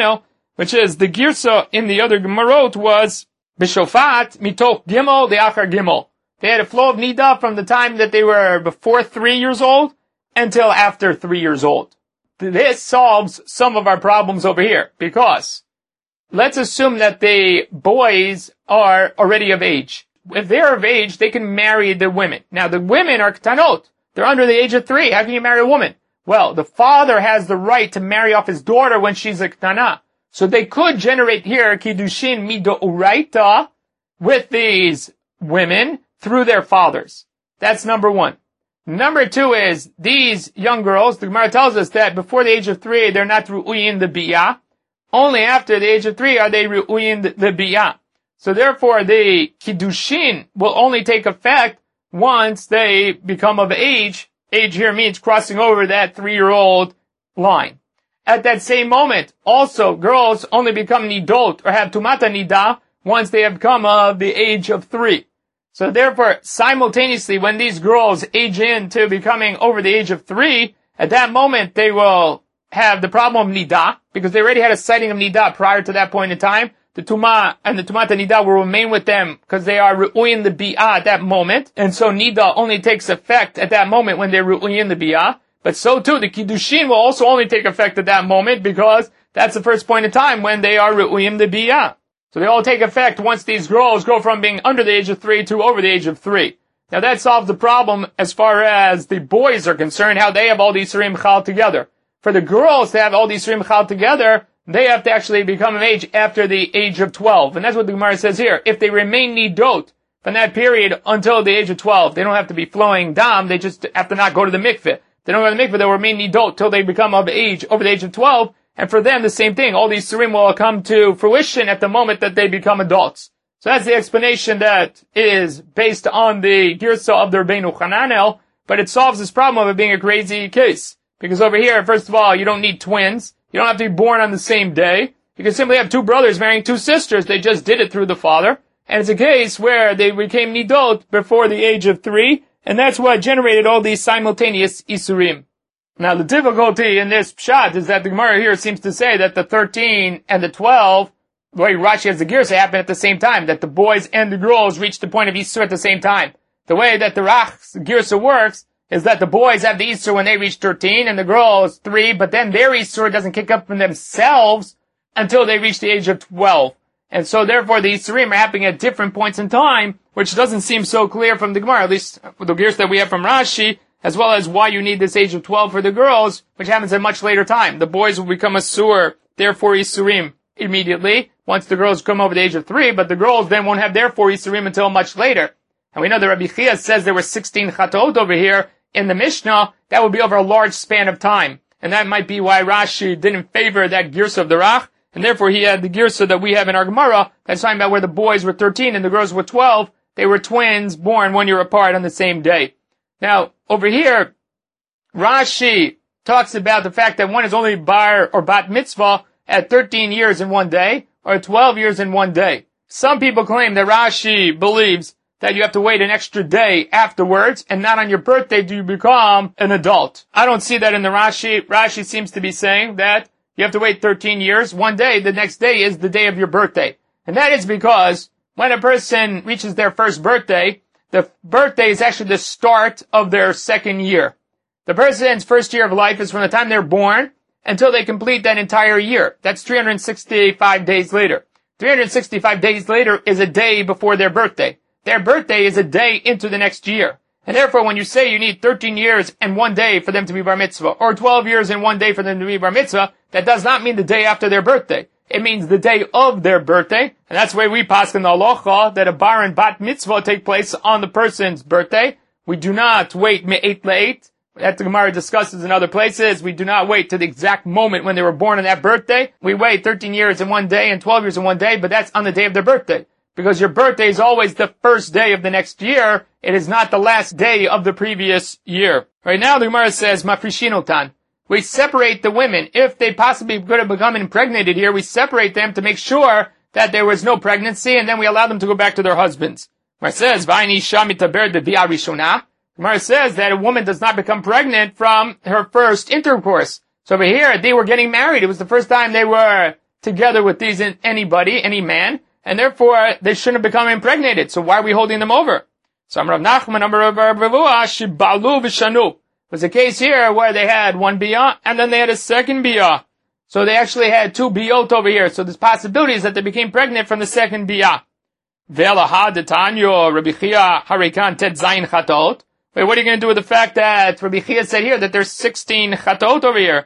which is the girsa in the other Gemarot was b'shofat mitoch gimel le'achar gimel. They had a flow of nida from the time that they were before three years old until after three years old. This solves some of our problems over here, because let's assume that the boys are already of age. If they're of age, they can marry the women. Now, the women are ktanot. They're under the age of three. How can you marry a woman? Well, the father has the right to marry off his daughter when she's a ktana. So they could generate here kiddushin midoraita with these women through their fathers. That's number one. Number two is, these young girls, the Gemara tells us that before the age of three, they're not ru'uyin the biyah. Only after the age of three are they ru'uyin the, the biyah. So therefore, the kiddushin will only take effect once they become of age. Age here means crossing over that three-year-old line. At that same moment, also, girls only become nidot, or have tumata nida, once they have come of the age of three. So therefore, simultaneously, when these girls age into becoming over the age of three, at that moment they will have the problem of nida, because they already had a sighting of nida prior to that point in time. The tuma and the tumata nida will remain with them because they are ru'uyin the bi'ah at that moment, and so nida only takes effect at that moment when they're ru'uyin the bi'ah. But so too, the kiddushin will also only take effect at that moment, because that's the first point in time when they are ru'uyin the bi'ah. So they all take effect once these girls go from being under the age of three to over the age of three. Now that solves the problem as far as the boys are concerned, how they have all these Isurim Chal together. For the girls to have all these Isurim Chal together, they have to actually become of age after the age of twelve. And that's what the Gemara says here. If they remain nidot from that period until the age of twelve, they don't have to be flowing dam, they just have to not go to the mikveh. They don't go to the mikveh, they'll remain nidot till they become of age, over the age of twelve. And for them, the same thing. All these Surim will come to fruition at the moment that they become adults. So that's the explanation that is based on the Girsa of the Rabbeinu Hananel, but it solves this problem of it being a crazy case. Because over here, first of all, you don't need twins. You don't have to be born on the same day. You can simply have two brothers marrying two sisters. They just did it through the father. And it's a case where they became nidot before the age of three, and that's what generated all these simultaneous Isurim. Now, the difficulty in this pshat is that the Gemara here seems to say that the thirteen and the twelve, the way Rashi has the Girsa, happen at the same time, that the boys and the girls reach the point of Isur at the same time. The way that the Rach's Girsa works is that the boys have the Isur when they reach thirteen, and the girls three, but then their Isur doesn't kick up from themselves until they reach the age of twelve. And so, therefore, the Isurim are happening at different points in time, which doesn't seem so clear from the Gemara, at least with the Girsa that we have from Rashi, as well as why you need this age of twelve for the girls, which happens at a much later time. The boys will become a sur, therefore Isurim, immediately, once the girls come over the age of three, but the girls then won't have therefore Isurim until much later. And we know that Rabbi Chia says there were sixteen chatot over here in the Mishnah. That would be over a large span of time. And that might be why Rashi didn't favor that Girsa of the Rach, and therefore he had the Girsa that we have in our Gemara, that's talking about where the boys were thirteen and the girls were twelve. They were twins born one year apart on the same day. Now, over here, Rashi talks about the fact that one is only bar or bat mitzvah at thirteen years in one day, or twelve years in one day. Some people claim that Rashi believes that you have to wait an extra day afterwards, and not on your birthday do you become an adult. I don't see that in the Rashi. Rashi seems to be saying that you have to wait thirteen years, one day, the next day is the day of your birthday. And that is because when a person reaches their first birthday, the birthday is actually the start of their second year. The person's first year of life is from the time they're born until they complete that entire year. That's three hundred sixty-five days later. three hundred sixty-five days later is a day before their birthday. Their birthday is a day into the next year. And therefore, when you say you need thirteen years and one day for them to be bar mitzvah, or twelve years and one day for them to be bar mitzvah, that does not mean the day after their birthday. It means the day of their birthday, and that's the way we pass in the halacha that a bar and bat mitzvah take place on the person's birthday. We do not wait me'et le'et. That the Gemara discusses in other places. We do not wait to the exact moment when they were born on that birthday. We wait thirteen years in one day and twelve years in one day, but that's on the day of their birthday. Because your birthday is always the first day of the next year. It is not the last day of the previous year. Right now the Gemara says, Mafrishinotan. We separate the women. If they possibly could have become impregnated here, we separate them to make sure that there was no pregnancy, and then we allow them to go back to their husbands. Gemara says, V'ayni shamitaber de bi'a rishona. Gemara says that a woman does not become pregnant from her first intercourse. So over here, they were getting married. It was the first time they were together with these anybody, any man, and therefore they shouldn't have become impregnated. So why are we holding them over? So Amar Rav Nachman, Amar Rav Ravua, Shibalu v'shanu. Was a case here where they had one biyah and then they had a second biyah. So they actually had two biyot over here. So there's possibilities that they became pregnant from the second biyah. Ve'alaha detanyo Rabbi Chia harikan tet zayin chatot. Wait, what are you going to do with the fact that Rabbi Chia said here that there's sixteen chatot over here?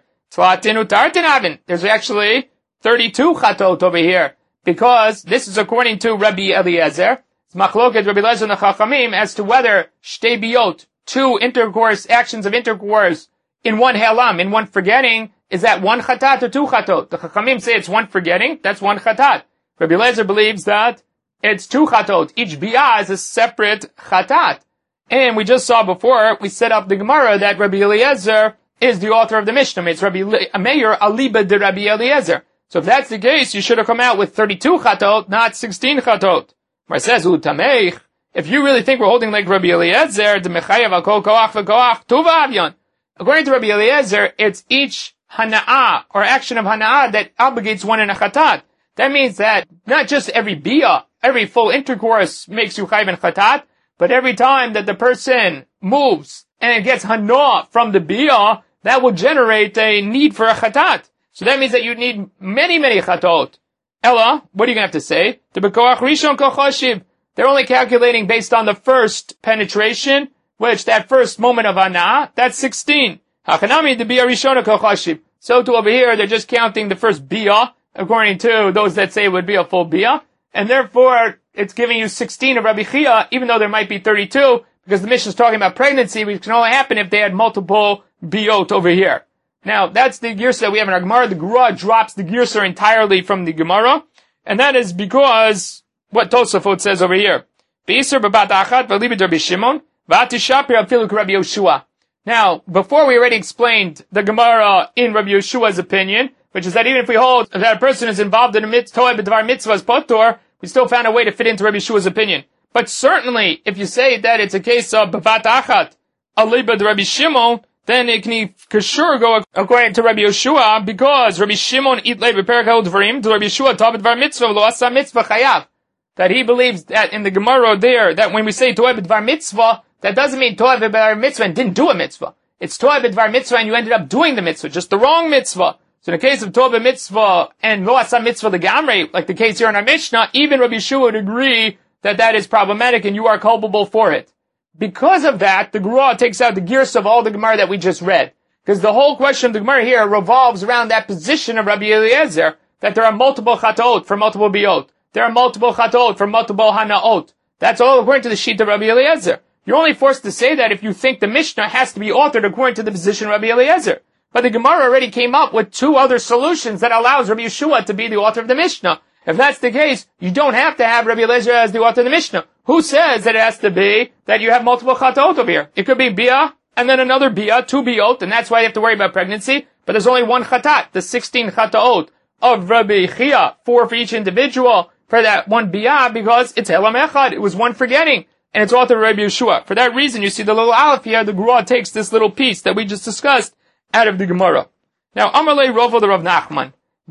There's actually thirty-two chatot over here. Because this is according to Rabbi Eliezer. It's machloket Rabbi Eliezer and the Chachamim as to whether shtei biyot, two intercourse, actions of intercourse in one halam, in one forgetting, is that one chatat or two chatot? The Chachamim say it's one forgetting, that's one chatat. Rabbi Eliezer believes that it's two chatot. Each biyah is a separate chatat. And we just saw before, we set up the Gemara that Rabbi Eliezer is the author of the Mishnah. It's Rabbi Meir Aliba de Rabbi Eliezer. So if that's the case, you should have come out with thirty-two chatot, not sixteen chatot. Mar says, Utameich, if you really think we're holding like Rabbi Eliezer, the Mechayev al kol koach v'koach tuva avyon. According to Rabbi Eliezer, it's each hana'ah, or action of hana'ah, that obligates one in a chatat. That means that not just every biyah, every full intercourse makes you chayiv in chatat, but every time that the person moves and it gets hana'ah from the biyah, that will generate a need for a chatat. So that means that you need many, many chatot. Ella, what are you going to have to say? The bekoach rishon kol choshiv. They're only calculating based on the first penetration, which that first moment of hana'ah, that's sixteen. Hachanami the biyah rishona kol choshiv. So too over here, they're just counting the first biyah, according to those that say it would be a full biyah, and therefore it's giving you sixteen of Rabbi Chia, even though there might be thirty-two, because the Mishnah is talking about pregnancy, which can only happen if they had multiple biyot over here. Now, that's the girsa that we have in our Gemara. The Gra drops the girsa entirely from the Gemara, and that is because what Tosafot says over here. Beiser b'bat achat v'libid Rabbi Shimon v'atishapir afiluk Rabbi Yoshua. Now, before we already explained the Gemara in Rabbi Yoshua's opinion, which is that even if we hold that a person is involved in a mitzvah, b'dvar mitzvahs potor, we still found a way to fit into Rabbi Yeshua's opinion. But certainly, if you say that it's a case of b'vat achat alibad Rabbi Shimon, then it can for sure go according to Rabbi Yeshua, because Rabbi Shimon itlei b'perek ha'odvarim, to Rabbi Yeshua to'ah b'dvar mitzvah lo asa mitzvah chayav. That he believes that in the Gemara there, that when we say to'ah b'dvar mitzvah, that doesn't mean to'ah b'dvar mitzvah and didn't do a mitzvah. It's to'ah b'dvar mitzvah and you ended up doing the mitzvah, just the wrong mitzvah. So in the case of to'ah b'mitzvah and lo asa mitzvah legamrei, like the case here in our Mishnah, even Rabbi Yeshua would agree that that is problematic and you are culpable for it. Because of that, the Gra takes out the girsa of all the Gemara that we just read. Because the whole question of the Gemara here revolves around that position of Rabbi Eliezer, that there are multiple chatot for multiple biyot. There are multiple chatot for multiple hanaot. That's all according to the sheet of Rabbi Eliezer. You're only forced to say that if you think the Mishnah has to be authored according to the position of Rabbi Eliezer. But the Gemara already came up with two other solutions that allows Rabbi Yeshua to be the author of the Mishnah. If that's the case, you don't have to have Rabbi Eliezer as the author of the Mishnah. Who says that it has to be that you have multiple chatot over here? It could be biyah, and then another biyah, two biyot, and that's why you have to worry about pregnancy. But there's only one chatat, the sixteen chatot of Rabbi Chia, four for each individual for that one biyah, because it's elam echad. It was one forgetting, and it's authored Rabbi Yeshua. For that reason, you see the little aleph here, the Gra takes this little piece that we just discussed out of the Gemara. Now, Amalei Rovo the Rav Nachman,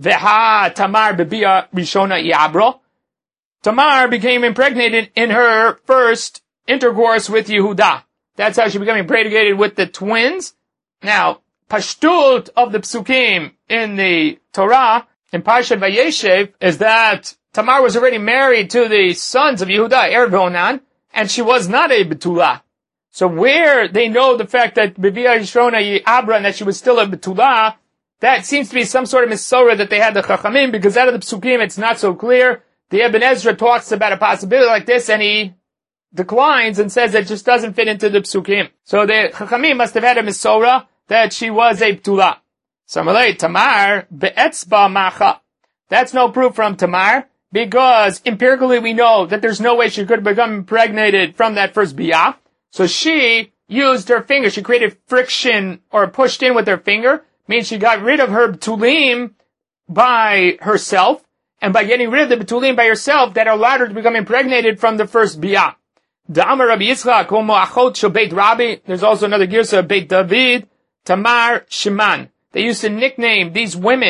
Veha Tamar bebiyah rishona iabro. Tamar became impregnated in her first intercourse with Yehuda. That's how she became impregnated with the twins. Now, Pashtut of the Psukim in the Torah, in Parshat Vayeshev, is that Tamar was already married to the sons of Yehuda, Er v'Onan, and she was not a Betula. So where they know the fact that Beviyah Yishrona Yi'abra, and that she was still a Betula, that seems to be some sort of misorah that they had the Chachamim, because out of the Psukim it's not so clear. The Ibn Ezra talks about a possibility like this, and he declines and says it just doesn't fit into the Psukim. So the Chachamim must have had a misorah that she was a Ptula. So Malay Tamar be'etzba macha. That's no proof from Tamar, because empirically we know that there's no way she could have become impregnated from that first biyah. So she used her finger. She created friction or pushed in with her finger, means she got rid of her B'tulim by herself. And by getting rid of the Betulim by herself, that allowed her to become impregnated from the first biyah. Da'amar Rabbi Yitzchak, Homo Achot Shel Beit Rabbi. There's also another girsa of Beit David, Tamar Shiman. They used to nickname these women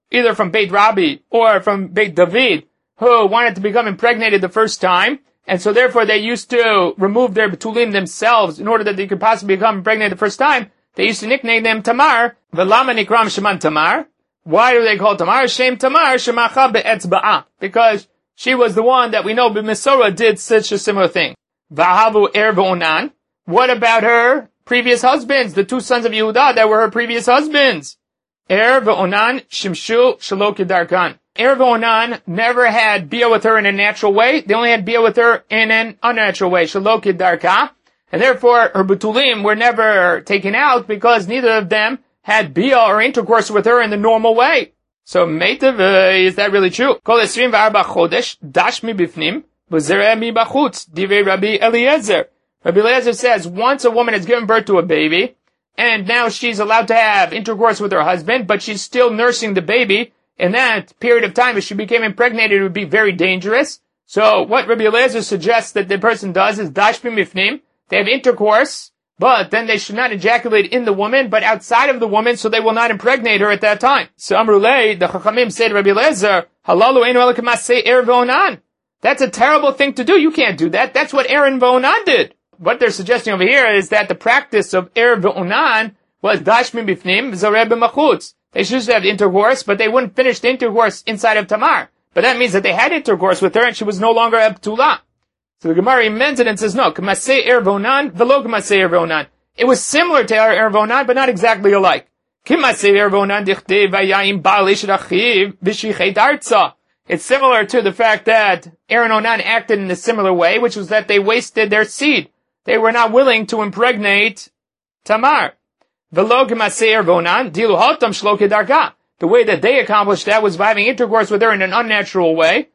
either from Beit Rabbi or from Beit David, who wanted to become impregnated the first time, and so therefore they used to remove their betulim themselves in order that they could possibly become impregnated the first time. They used to nickname them Tamar. V'lama nikram sheman Tamar. Why do they call Tamar? Shem Tamar shemacha be'etzba'a. Because she was the one that we know B'Misora did such a similar thing. V'ahavu er v'onan. What about her previous husbands, the two sons of Yehuda that were her previous husbands? Er v'onan shimshu shelo kedarkan. Er v'onan never had bia with her in a natural way. They only had bia with her in an unnatural way. Shelo kedarka. And therefore, her betulim were never taken out because neither of them had bia or intercourse with her in the normal way. So, meitav, uh, is that really true? Kol esrim v'arba chodesh, dash mi bifnim, v'zereh mi bachutz, divrei Rabbi Eliezer. Rabbi Eliezer says, once a woman has given birth to a baby, and now she's allowed to have intercourse with her husband, but she's still nursing the baby, in that period of time, if she became impregnated, it would be very dangerous. So, what Rabbi Eliezer suggests that the person does is, dash mi bifnim, they have intercourse, but then they should not ejaculate in the woman, but outside of the woman, so they will not impregnate her at that time. So Amrulei, the Chachamim said to Rabbi Eliezer, Halalu einu ela k'masei er v'onan. That's a terrible thing to do. You can't do that. That's what Er and V'onan did. What they're suggesting over here is that the practice of Er v'onan was dash min bifnim zareh b'machutz. They should have intercourse, but they wouldn't finish the intercourse inside of Tamar. But that means that they had intercourse with her and she was no longer a B'tulah. So the Gemara amends it and says, no, k'masei er v'onan, v'lo k'masei er v'onan. It was similar to er v'onan, but not exactly alike. K'masei er v'onan dichtei v'yayim ba'al ish rachiv v'shichet arza. It's similar to the fact that Er and Onan acted in a similar way, which was that they wasted their seed. They were not willing to impregnate Tamar. V'lo k'masei er v'onan, dilu hotam shlo kedarka. The way that they accomplished that was by having intercourse with her in an unnatural way.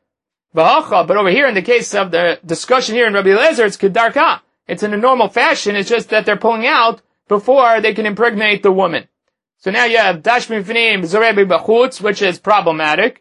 But over here, in the case of the discussion here in Rabbi Eliezer, it's kedarka. It's in a normal fashion. It's just that they're pulling out before they can impregnate the woman. So now you have dash mifnim zareh b'chutz, which is problematic.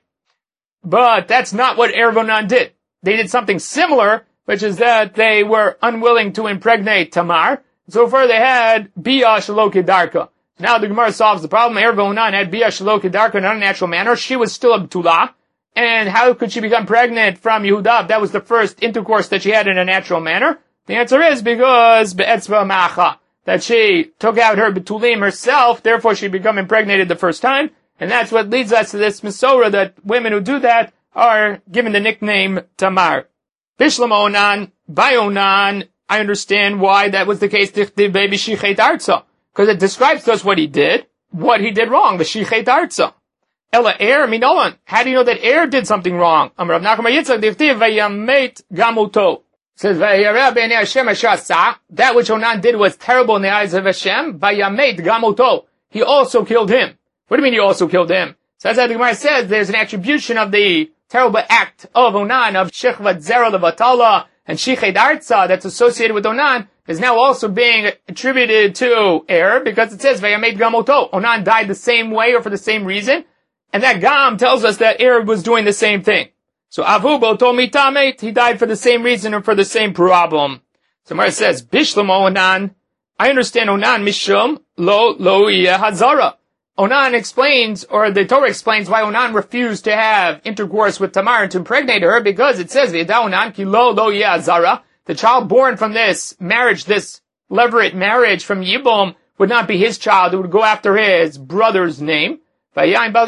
But that's not what Er v'onan did. They did something similar, which is that they were unwilling to impregnate Tamar. So far they had bia shelo kedarka. Now the Gemara solves the problem. Er v'onan had bia shelo kedarka in an unnatural manner. She was still a b'tulah. And how could she become pregnant from Yehuda? That was the first intercourse that she had in a natural manner. The answer is because be'etzba ma'acha, that she took out her betulim herself, therefore she became impregnated the first time. And that's what leads us to this Misora, that women who do that are given the nickname Tamar. Bishlam Onan, by Onan, I understand why that was the case, Dichtiv baby Shichet Arza. Because it describes to us what he did, what he did wrong, the Shichet Arza. Ella Er minolan. How do you know that Er did something wrong? Amar Rav Nachman Yitzchak dichtiv vayamet gamuto. Says vayareh b'nei Hashem asher asa. That which Onan did was terrible in the eyes of Hashem. Vayamet gamuto. He also killed him. What do you mean he also killed him? So as the Gemara says, there's an attribution of the terrible act of Onan of Shechvat Zera Levatala and Shichet Arza that's associated with Onan is now also being attributed to Er because it says vayamet gamuto. Onan died the same way or for the same reason. And that Gam tells us that Er was doing the same thing. So Avu Boto Mitamet, he died for the same reason or for the same problem. So Mara says, Bishlam Onan, I understand Onan Mishum, Lo, Lo Yeh Hazara. Onan explains, or the Torah explains why Onan refused to have intercourse with Tamar and to impregnate her, because it says, V'yada Onan ki Lo, Lo Yeh Hazara. The child born from this marriage, this levirate marriage from Yibum, would not be his child, it would go after his brother's name. Therefore,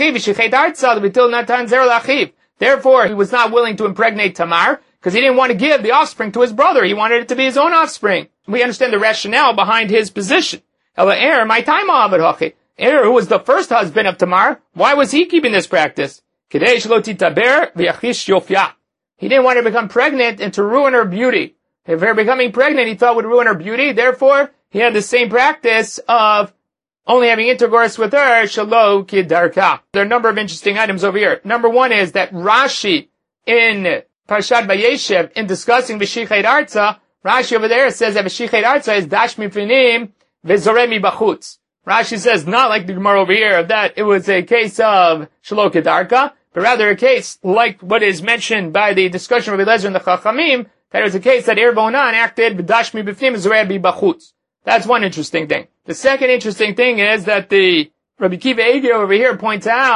he was not willing to impregnate Tamar, because he didn't want to give the offspring to his brother. He wanted it to be his own offspring. We understand the rationale behind his position. Er, my time Er, who was the first husband of Tamar, why was he keeping this practice? He didn't want to become pregnant and to ruin her beauty. If her becoming pregnant, he thought would ruin her beauty. Therefore, he had the same practice of only having intercourse with her, shelo kedarka. There are a number of interesting items over here. Number one is that Rashi in Parshat Vayeshev, in discussing V'shichet Arza, Rashi over there says that V'shichet Arza is dash mifinim v'zoreh mi bachutz. Rashi says not like the Gemara over here, that it was a case of shelo kedarka, but rather a case like what is mentioned by the discussion of Rabbi Eliezer and the Chachamim, that it was a case that Er v'onan acted b'dash mi b'fnim v'zoreh mi bachutz. That's one interesting thing. The second interesting thing is that the Rabbi Kiva Eger over here points out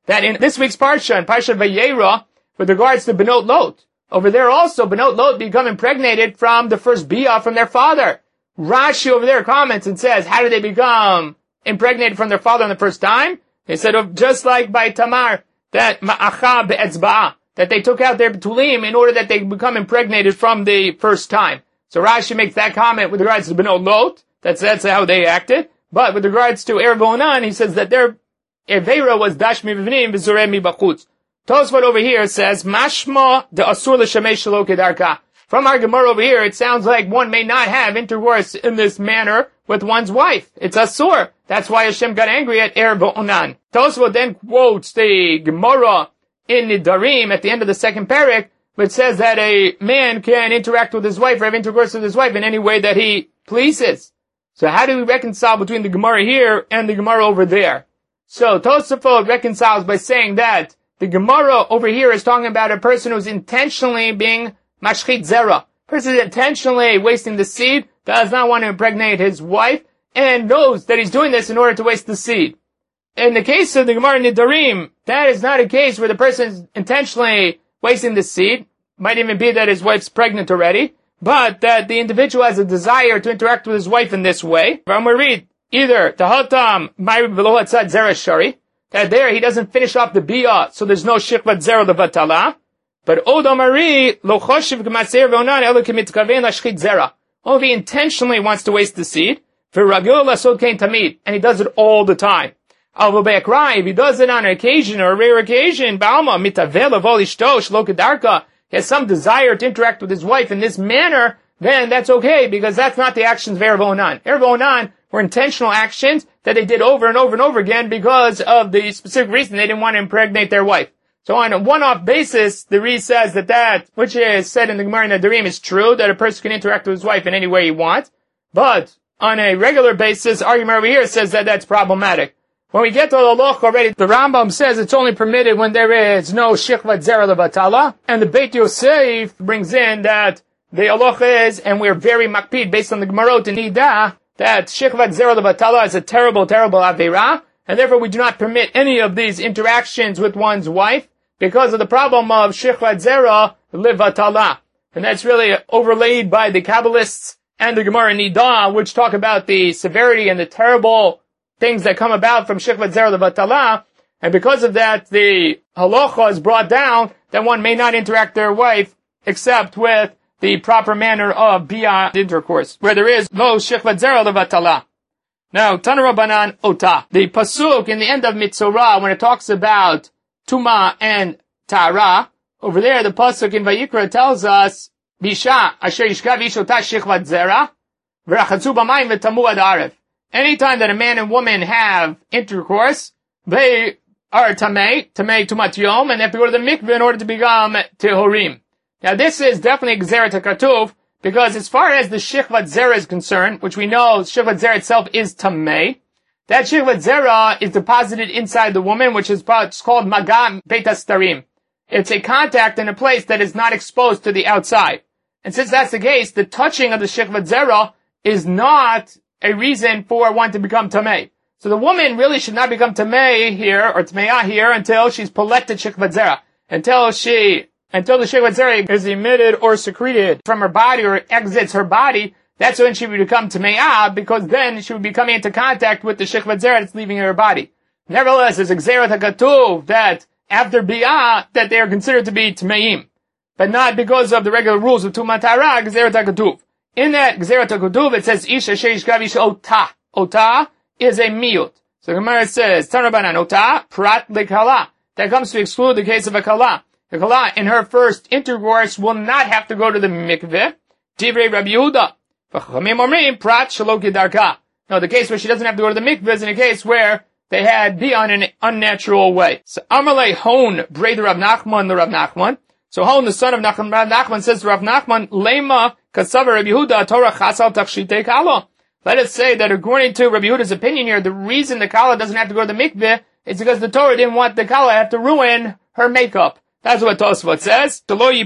that in this week's Parsha, in Parsha Vayera, with regards to Benot Lot, over there also, Benot Lot become impregnated from the first Bia from their father. Rashi over there comments and says, how did they become impregnated from their father on the first time? They said, oh, just like by Tamar, that Ma'acha be'etzba'ah, that they took out their betulim in order that they become impregnated from the first time. So Rashi makes that comment with regards to Benot Lot. That's, that's how they acted. But with regards to Erev Onan, he says that their Evera was dash mivnim v'zoreh mibachutz. Tosfot over here says, Mashma de asur l'shamesh shelo kedarka. From our Gemara over here, it sounds like one may not have intercourse in this manner with one's wife. It's asur. That's why Hashem got angry at Erev Onan. Tosfot then quotes the Gemara in Nidarim at the end of the second parak, which says that a man can interact with his wife or have intercourse with his wife in any way that he pleases. So how do we reconcile between the Gemara here and the Gemara over there? So Tosfot reconciles by saying that the Gemara over here is talking about a person who's intentionally being mashchit zera. Person is intentionally wasting the seed, does not want to impregnate his wife, and knows that he's doing this in order to waste the seed. In the case of the Gemara Nidarim, that is not a case where the person is intentionally wasting the seed. Might even be that his wife's pregnant already, but that the individual has a desire to interact with his wife in this way. I'm going to read either Tahatam Ma'ariv V'lo Hatzad Zera Shari, that there he doesn't finish off the biyah, so there's no shikvat zera levatala. But Odomari lo choshev k'maser v'onan elo k'mitkaven lashchit zera. Oh, if he intentionally wants to waste the seed, v'ragil lasod kein tamid, and he does it all the time. Alvo be'akrai, if he does it on an occasion or a rare occasion, ba'alma mitavel avol ishto shlo kedarka, he has some desire to interact with his wife in this manner, then that's okay, because that's not the actions of Erev Onan. Erev Onan were intentional actions that they did over and over and over again because of the specific reason they didn't want to impregnate their wife. So on a one-off basis, the Re says that that, which is said in the Gemara Nadarim, is true, that a person can interact with his wife in any way he wants. But on a regular basis, argument over here says that that's problematic. When we get to the Halacha already, the Rambam says it's only permitted when there is no Shikvat Zera Levatala, and the Beit Yosef brings in that the Halacha is, and we're very makpid based on the Gemarot in Nida, that Shikvat Zera Levatala is a terrible, terrible Aveira, and therefore we do not permit any of these interactions with one's wife because of the problem of Shikvat Zera Levatala. And that's really overlaid by the Kabbalists and the Gemara Nida, which talk about the severity and the terrible things that come about from Shikvat Zera Levatala, and because of that, the Halacha is brought down that one may not interact their wife except with the proper manner of bia intercourse, where there is no shikvat zera levatala. Now, Tana Rabbanan Ota. The pasuk in the end of Mitzorah, when it talks about Tuma and Tara, over there the pasuk in Vayikra tells us, Bisha asher yishkav ish ota shikvat zera, v'rachatzu b'mayim v'tamu ad aref. Anytime that a man and woman have intercourse, they are tamei, tamei tumat yom, and they have to go to the mikveh in order to become tehorim. Now this is definitely Gzeret HaKatuv, because as far as the Shikvat Zera is concerned, which we know Shikvat Zera itself is Tamei, that Shikvat Zera is deposited inside the woman, which is called Magam Beit HaStarim. It's a contact in a place that is not exposed to the outside. And since that's the case, the touching of the Shikvat Zera is not a reason for one to become Tamei. So the woman really should not become Tamei here, or Tameah here, until she's Poletet Shikvat Zera. Until she... Until the Shikvat Zera is emitted or secreted from her body or exits her body, that's when she would become Tameah, because then she would be coming into contact with the Shikvat Zera that's leaving her body. Nevertheless, there's a Gzeret HaKatuv that after Biyah, that they are considered to be Tameim. But not because of the regular rules of Tumat Hara, Gzeret HaKatuv. In that Gzeret HaKatuv, it says, Ish Asher Yishkav Ish Ota. Ota is a miyut. So the Gemara says, Tana Rabbanan Ota, Prat Lekala. That comes to exclude the case of a Kala. The Kala, in her first intercourse, will not have to go to the mikveh. Divrei Rabbi Yehuda. V'chachamim omrim prat shelo kedarka. No, the case where she doesn't have to go to the mikveh is in a case where they had biyah in an unnatural way. So Amalei Hon, brother Rav Nachman, the Rav Nachman. So Hon, the son of Nachman, Rav Nachman says to Rav Nachman, Lema kasav Rabbi Yehuda Torah chasal tachshitei kala. Let us say that according to Rabbi Yehuda's opinion here, the reason the kala doesn't have to go to the mikveh is because the Torah didn't want the kala to have to ruin her makeup. That's what Tosfot says.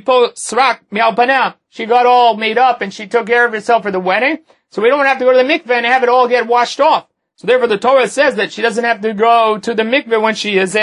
She got all made up and she took care of herself for the wedding. So we don't have to go to the mikveh and have it all get washed off. So therefore the Torah says that she doesn't have to go to the mikveh when she is a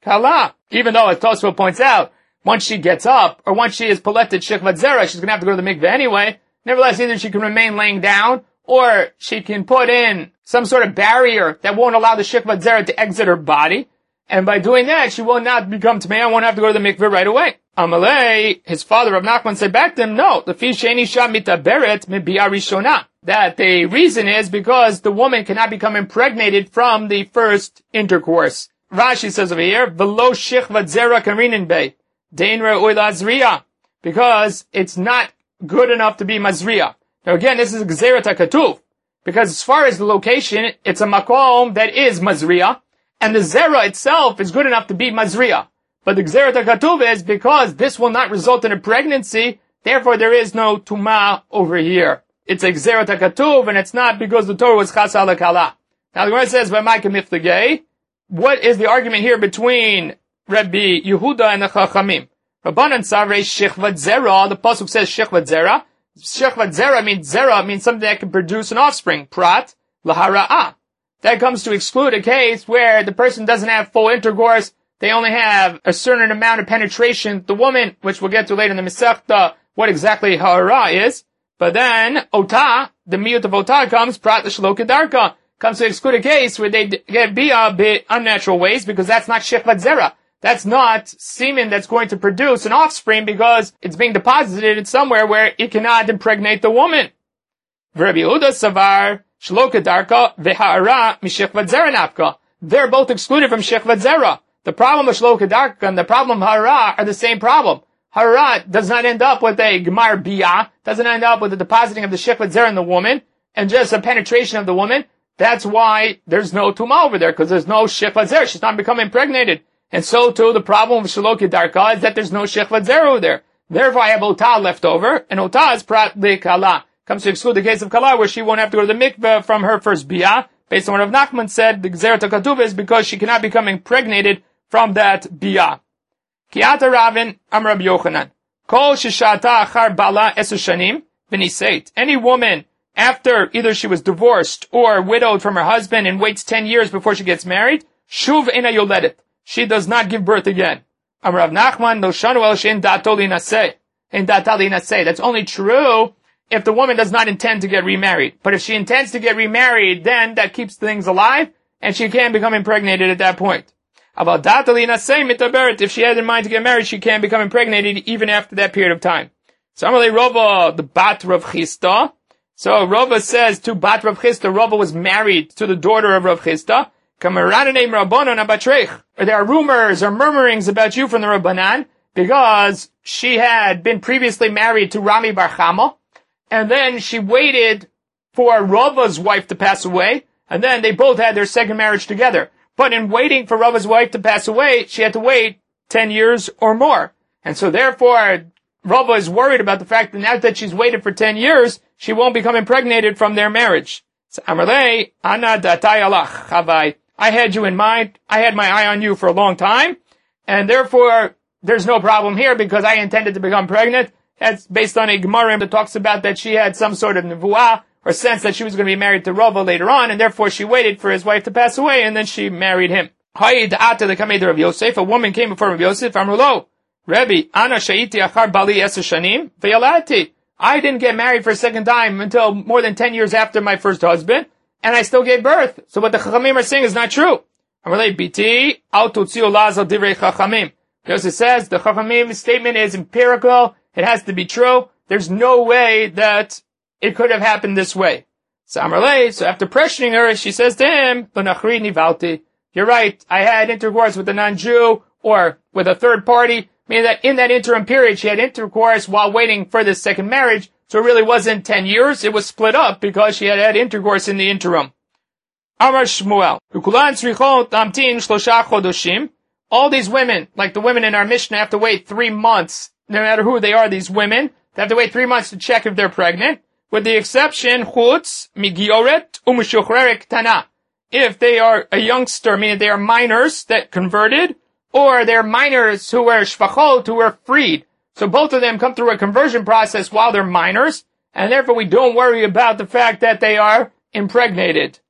kala. Even though, as Tosfot points out, once she gets up, or once she is poleted shechvat zera, she's going to have to go to the mikveh anyway. Nevertheless, either she can remain laying down, or she can put in some sort of barrier that won't allow the shechvat zera to exit her body. And by doing that, she will not become tamei and won't have to go to the mikveh right away. Amalei, his father, Rav Nachman, said back to him, no, the fi she'eni sha mitaberet mibia rishona. That the reason is because the woman cannot become impregnated from the first intercourse. Rashi says over here, v'lo shechvat zera karinin bei, dein re'oi la'azriya, because it's not good enough to be mazriya. Now again, this is gzerat hakatuv, because as far as the location, it's a makom that is mazriya, and the zera itself is good enough to be mazriya. But the gzerat hakatuv is because this will not result in a pregnancy, therefore there is no tumah over here. It's a gzerat hakatuv, and it's not because the Torah was chas ala kala. Now the Gemara says, "V'maika miflegei." What is the argument here between Rabbi Yehuda and the Chachamim? Rabbanan sarei shechvat zera. The pasuk says shechvat zera. Shechvat zera means zera means something that can produce an offspring. Prat lahara'ah. That comes to exclude a case where the person doesn't have full intercourse. They only have a certain amount of penetration. The woman, which we'll get to later in the Masechta, what exactly hara is. But then ota, the miyut of ota comes prat l'shlo kedarka, comes to exclude a case where they get bia bit unnatural ways because that's not shechvat zera. That's not semen that's going to produce an offspring because it's being deposited somewhere where it cannot impregnate the woman. Rabbi Yehuda savar shlo kedarka v'ha'ara mishechvat zera napka. They're both excluded from shechvat zera. The problem of shlo kedarka and the problem of ha'ara are the same problem. Hara does not end up with a gemar biyah, doesn't end up with the depositing of the shechvat zera in the woman, and just a penetration of the woman. That's why there's no tumah over there, because there's no shechvat zera. She's not becoming impregnated. And so too, the problem of shelo kedarka is that there's no shechvat zera over there. Therefore, I have otah left over, and otah is prat le'kala. Comes to exclude the case of kala, where she won't have to go to the mikveh from her first biyah. Based on what Rav Nachman said, the gzerat hakatuv is because she cannot become impregnated from that biyah. Kiata Ravin, Amar Rabbi Yochanan. Kol sheshata achar bala eser shanim v'niseit. Any woman, after either she was divorced or widowed from her husband and waits ten years before she gets married, shuv ena yoledet. She does not give birth again. Amar Rav Nachman, lo shanu el she'en dato linaseh. En data linaseh. That's only true if the woman does not intend to get remarried. But if she intends to get remarried, then that keeps things alive, and she can become impregnated at that point. About data linaseh mitaberet. If she had in mind to get married, she can become impregnated even after that period of time. So Amalei Rova, the bat Rav Chisda. So Rava says to bat Rav Chisda, Rava was married to the daughter of Rav Chisda. There are rumors or murmurings about you from the Rabbanan because she had been previously married to Rami Bar Chama, and then she waited for Rava's wife to pass away, and then they both had their second marriage together. But in waiting for Rava's wife to pass away, she had to wait ten years or more. And so therefore, Rava is worried about the fact that now that she's waited for ten years, she won't become impregnated from their marriage. So Amarle, Ana datay alach chavai. I had you in mind. I had my eye on you for a long time. And therefore, there's no problem here because I intended to become pregnant. That's based on a Gemara that talks about that she had some sort of nevuah or sense that she was going to be married to Rava later on, and therefore she waited for his wife to pass away, and then she married him. A woman came before Rav Yosef, Amrulo, Rebbe, Ana sha'iti achar bali eser shanim, ve'yalati. I didn't get married for a second time until more than ten years after my first husband, and I still gave birth. So what the Chachamim are saying is not true. Amrulay, biti, al tutzio lazal divrei Chachamim. Yosef says the Chachamim statement is empirical. It has to be true. There's no way that it could have happened this way. So Amrulay, so after pressuring her, she says to him, L'nachri nivalti. You're right. I had intercourse with a non-Jew or with a third party. Meaning that in that interim period, she had intercourse while waiting for this second marriage. So it really wasn't ten years. It was split up because she had had intercourse in the interim. Amar Shmuel. All these women, like the women in our Mishnah, have to wait three months. No matter who they are, these women, they have to wait three months to check if they're pregnant. With the exception, chutz, migioret, u'mishuchreret tana. If they are a youngster, meaning they are minors that converted, or they're minors who were shvachot, who were freed. So both of them come through a conversion process while they're minors, and therefore we don't worry about the fact that they are impregnated.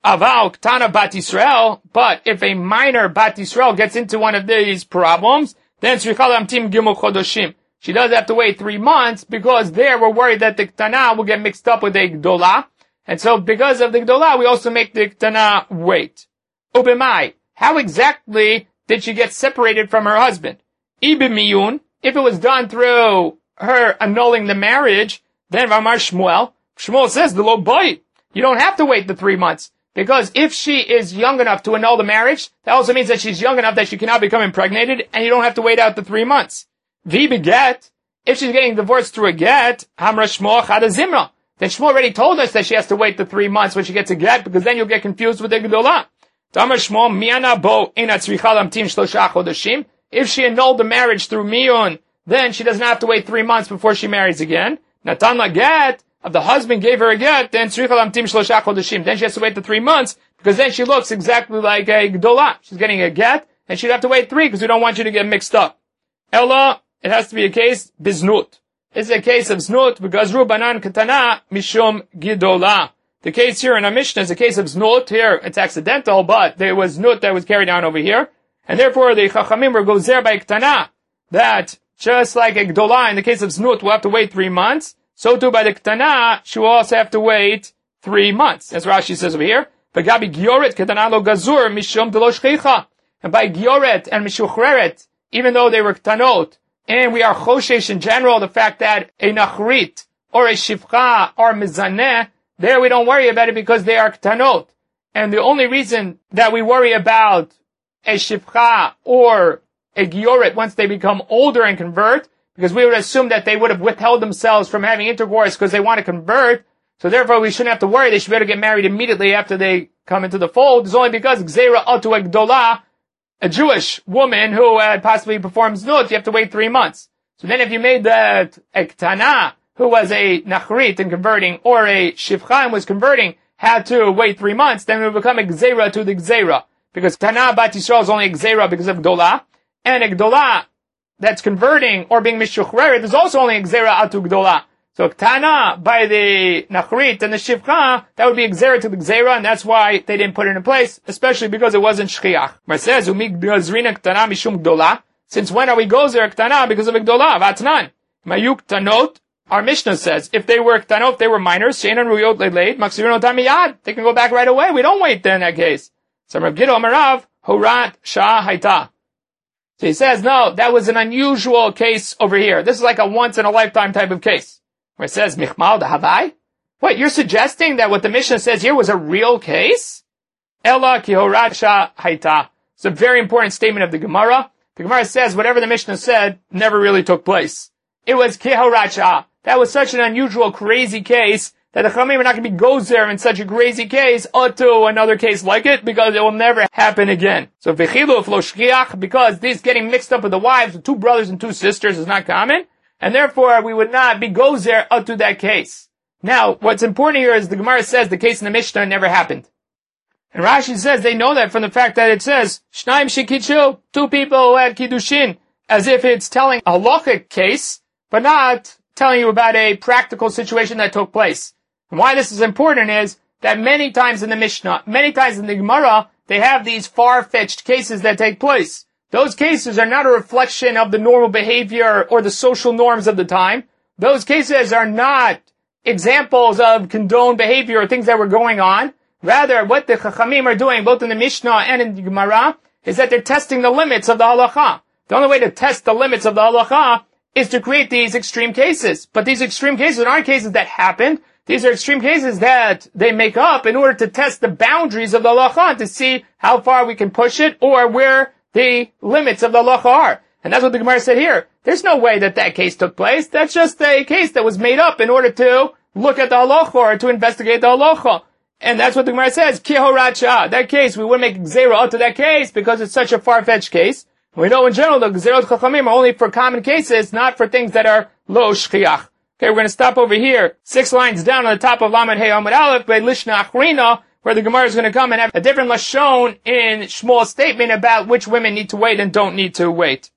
Aval Ktana Bat Yisrael, but if a minor Bat Yisrael gets into one of these problems, then Tzricha Lamtim Gimel Chodoshim. She does have to wait three months because there we're worried that the Ktana will get mixed up with the Gdolah. And so because of the Gdolah, we also make the Ktana wait. Ubemai, how exactly did she get separated from her husband? Ibimiyun, if it was done through her annulling the marriage, then Vamar Shmuel, Shmuel says the lo boy, you don't have to wait the three months. Because if she is young enough to annul the marriage, that also means that she's young enough that she cannot become impregnated, and you don't have to wait out the three months. Vi beget, if she's getting divorced through a get, Hamra Shmuel Chada Zimra, then Shmuel already told us that she has to wait the three months when she gets a get, because then you'll get confused with the Gdolah. Tamar Shmuel Miana Bo Ina Tzricha Lamtim Shlosha Chodashim. If she annulled the marriage through Miyun, then she doesn't have to wait three months before she marries again. Natan La Get, if the husband gave her a get, then Tzricha Lamtim Shlosha Chodashim. Then she has to wait the three months, because then she looks exactly like a Gdolah. She's getting a get, and she'd have to wait three, because we don't want you to get mixed up. Ella, it has to be a case, biznut. It's a case of znut, because Rubanan Katana Mishum Gidolah. The case here in our Mishnah is a case of znut. Here, it's accidental, but there was znut that was carried on over here. And therefore, the Chachamim were gozer by Ktana, that just like a Gdolah, in the case of znut, we'll have to wait three months. So too by the Ktana, she will also have to wait three months. As Rashi says over here. B'gabi Gioret Ktana lo gazur mishum delo shchicha. And by Gioret and Mishuchreret, even though they were Ktanot, and we are Choshesh in general, the fact that a Nachrit, or a Shivcha, or Mizaneh, there we don't worry about it because they are Ktanot. And the only reason that we worry about a Shivcha or a Gioret once they become older and convert, because we would assume that they would have withheld themselves from having intercourse because they want to convert, so therefore we shouldn't have to worry. They should better get married immediately after they come into the fold. It's only because Gzeira Atu Gdolah, a Jewish woman who uh, possibly performs znut, you have to wait three months. So then if you made that a Ktana, who was a Nachrit in converting, or a Shivcha and was converting, had to wait three months, then it would become a Gzeira to the Gzeira. Because Ktana Bat Yisrael is only a Gzeira because of Gdolah, and a Gdolah that's converting or being Mishuchreret is also only a Gzeira Atu Gdolah. So Ktana by the Nachrit and the Shivcha, that would be a Gzeira to the Gzeira, and that's why they didn't put it in place, especially because it wasn't Shchiach. Mar says, Umi Gazrina Ktana Mishum Gdolah. Since when are we Gozer Ktana? Because of Gdolah. Vatnan. Mayuk Tanot. Our Mishnah says, if they were Ktanot, if they were minors, Sheinan Ruyot Leileit, Maksirino Tamiyad, they can go back right away. We don't wait then in that case. So Rav Gidol Amarav, Horat Shah Haita. So he says, no, that was an unusual case over here. This is like a once in a lifetime type of case. Where it says, Michmal da Havai? What, you're suggesting that what the Mishnah says here was a real case? Ella ki Horat Shah Haita. It's a very important statement of the Gemara. The Gemara says whatever the Mishnah said never really took place. It was ki Horat Shah. That was such an unusual, crazy case that the Chachamim are not going to be gozer in such a crazy case or to another case like it because it will never happen again. So v'chilu lo shchiach, because this getting mixed up with the wives of two brothers and two sisters is not common, and therefore we would not be gozer up to that case. Now, what's important here is the Gemara says the case in the Mishnah never happened. And Rashi says they know that from the fact that it says shnaim shekichu, two people who had kiddushin, as if it's telling a halachic case, but not telling you about a practical situation that took place. And why this is important is that many times in the Mishnah, many times in the Gemara, they have these far-fetched cases that take place. Those cases are not a reflection of the normal behavior or the social norms of the time. Those cases are not examples of condoned behavior or things that were going on. Rather, what the Chachamim are doing, both in the Mishnah and in the Gemara, is that they're testing the limits of the halacha. The only way to test the limits of the halacha is to create these extreme cases. But these extreme cases aren't cases that happened. These are extreme cases that they make up in order to test the boundaries of the halacha, to see how far we can push it or where the limits of the halacha are. And that's what the Gemara said here. There's no way that that case took place. That's just a case that was made up in order to look at the halacha or to investigate the halacha. And that's what the Gemara says. Ki horat shah. That case, we wouldn't make gzeira out to that case because it's such a far-fetched case. We know in general the Gezerot Chachamim are only for common cases, not for things that are lo shchiach. Okay, we're going to stop over here, six lines down on the top of Lamed Hey Amud Aleph, by Lishna Achrina, where the Gemara is going to come and have a different lashon in Shmuel's statement about which women need to wait and don't need to wait.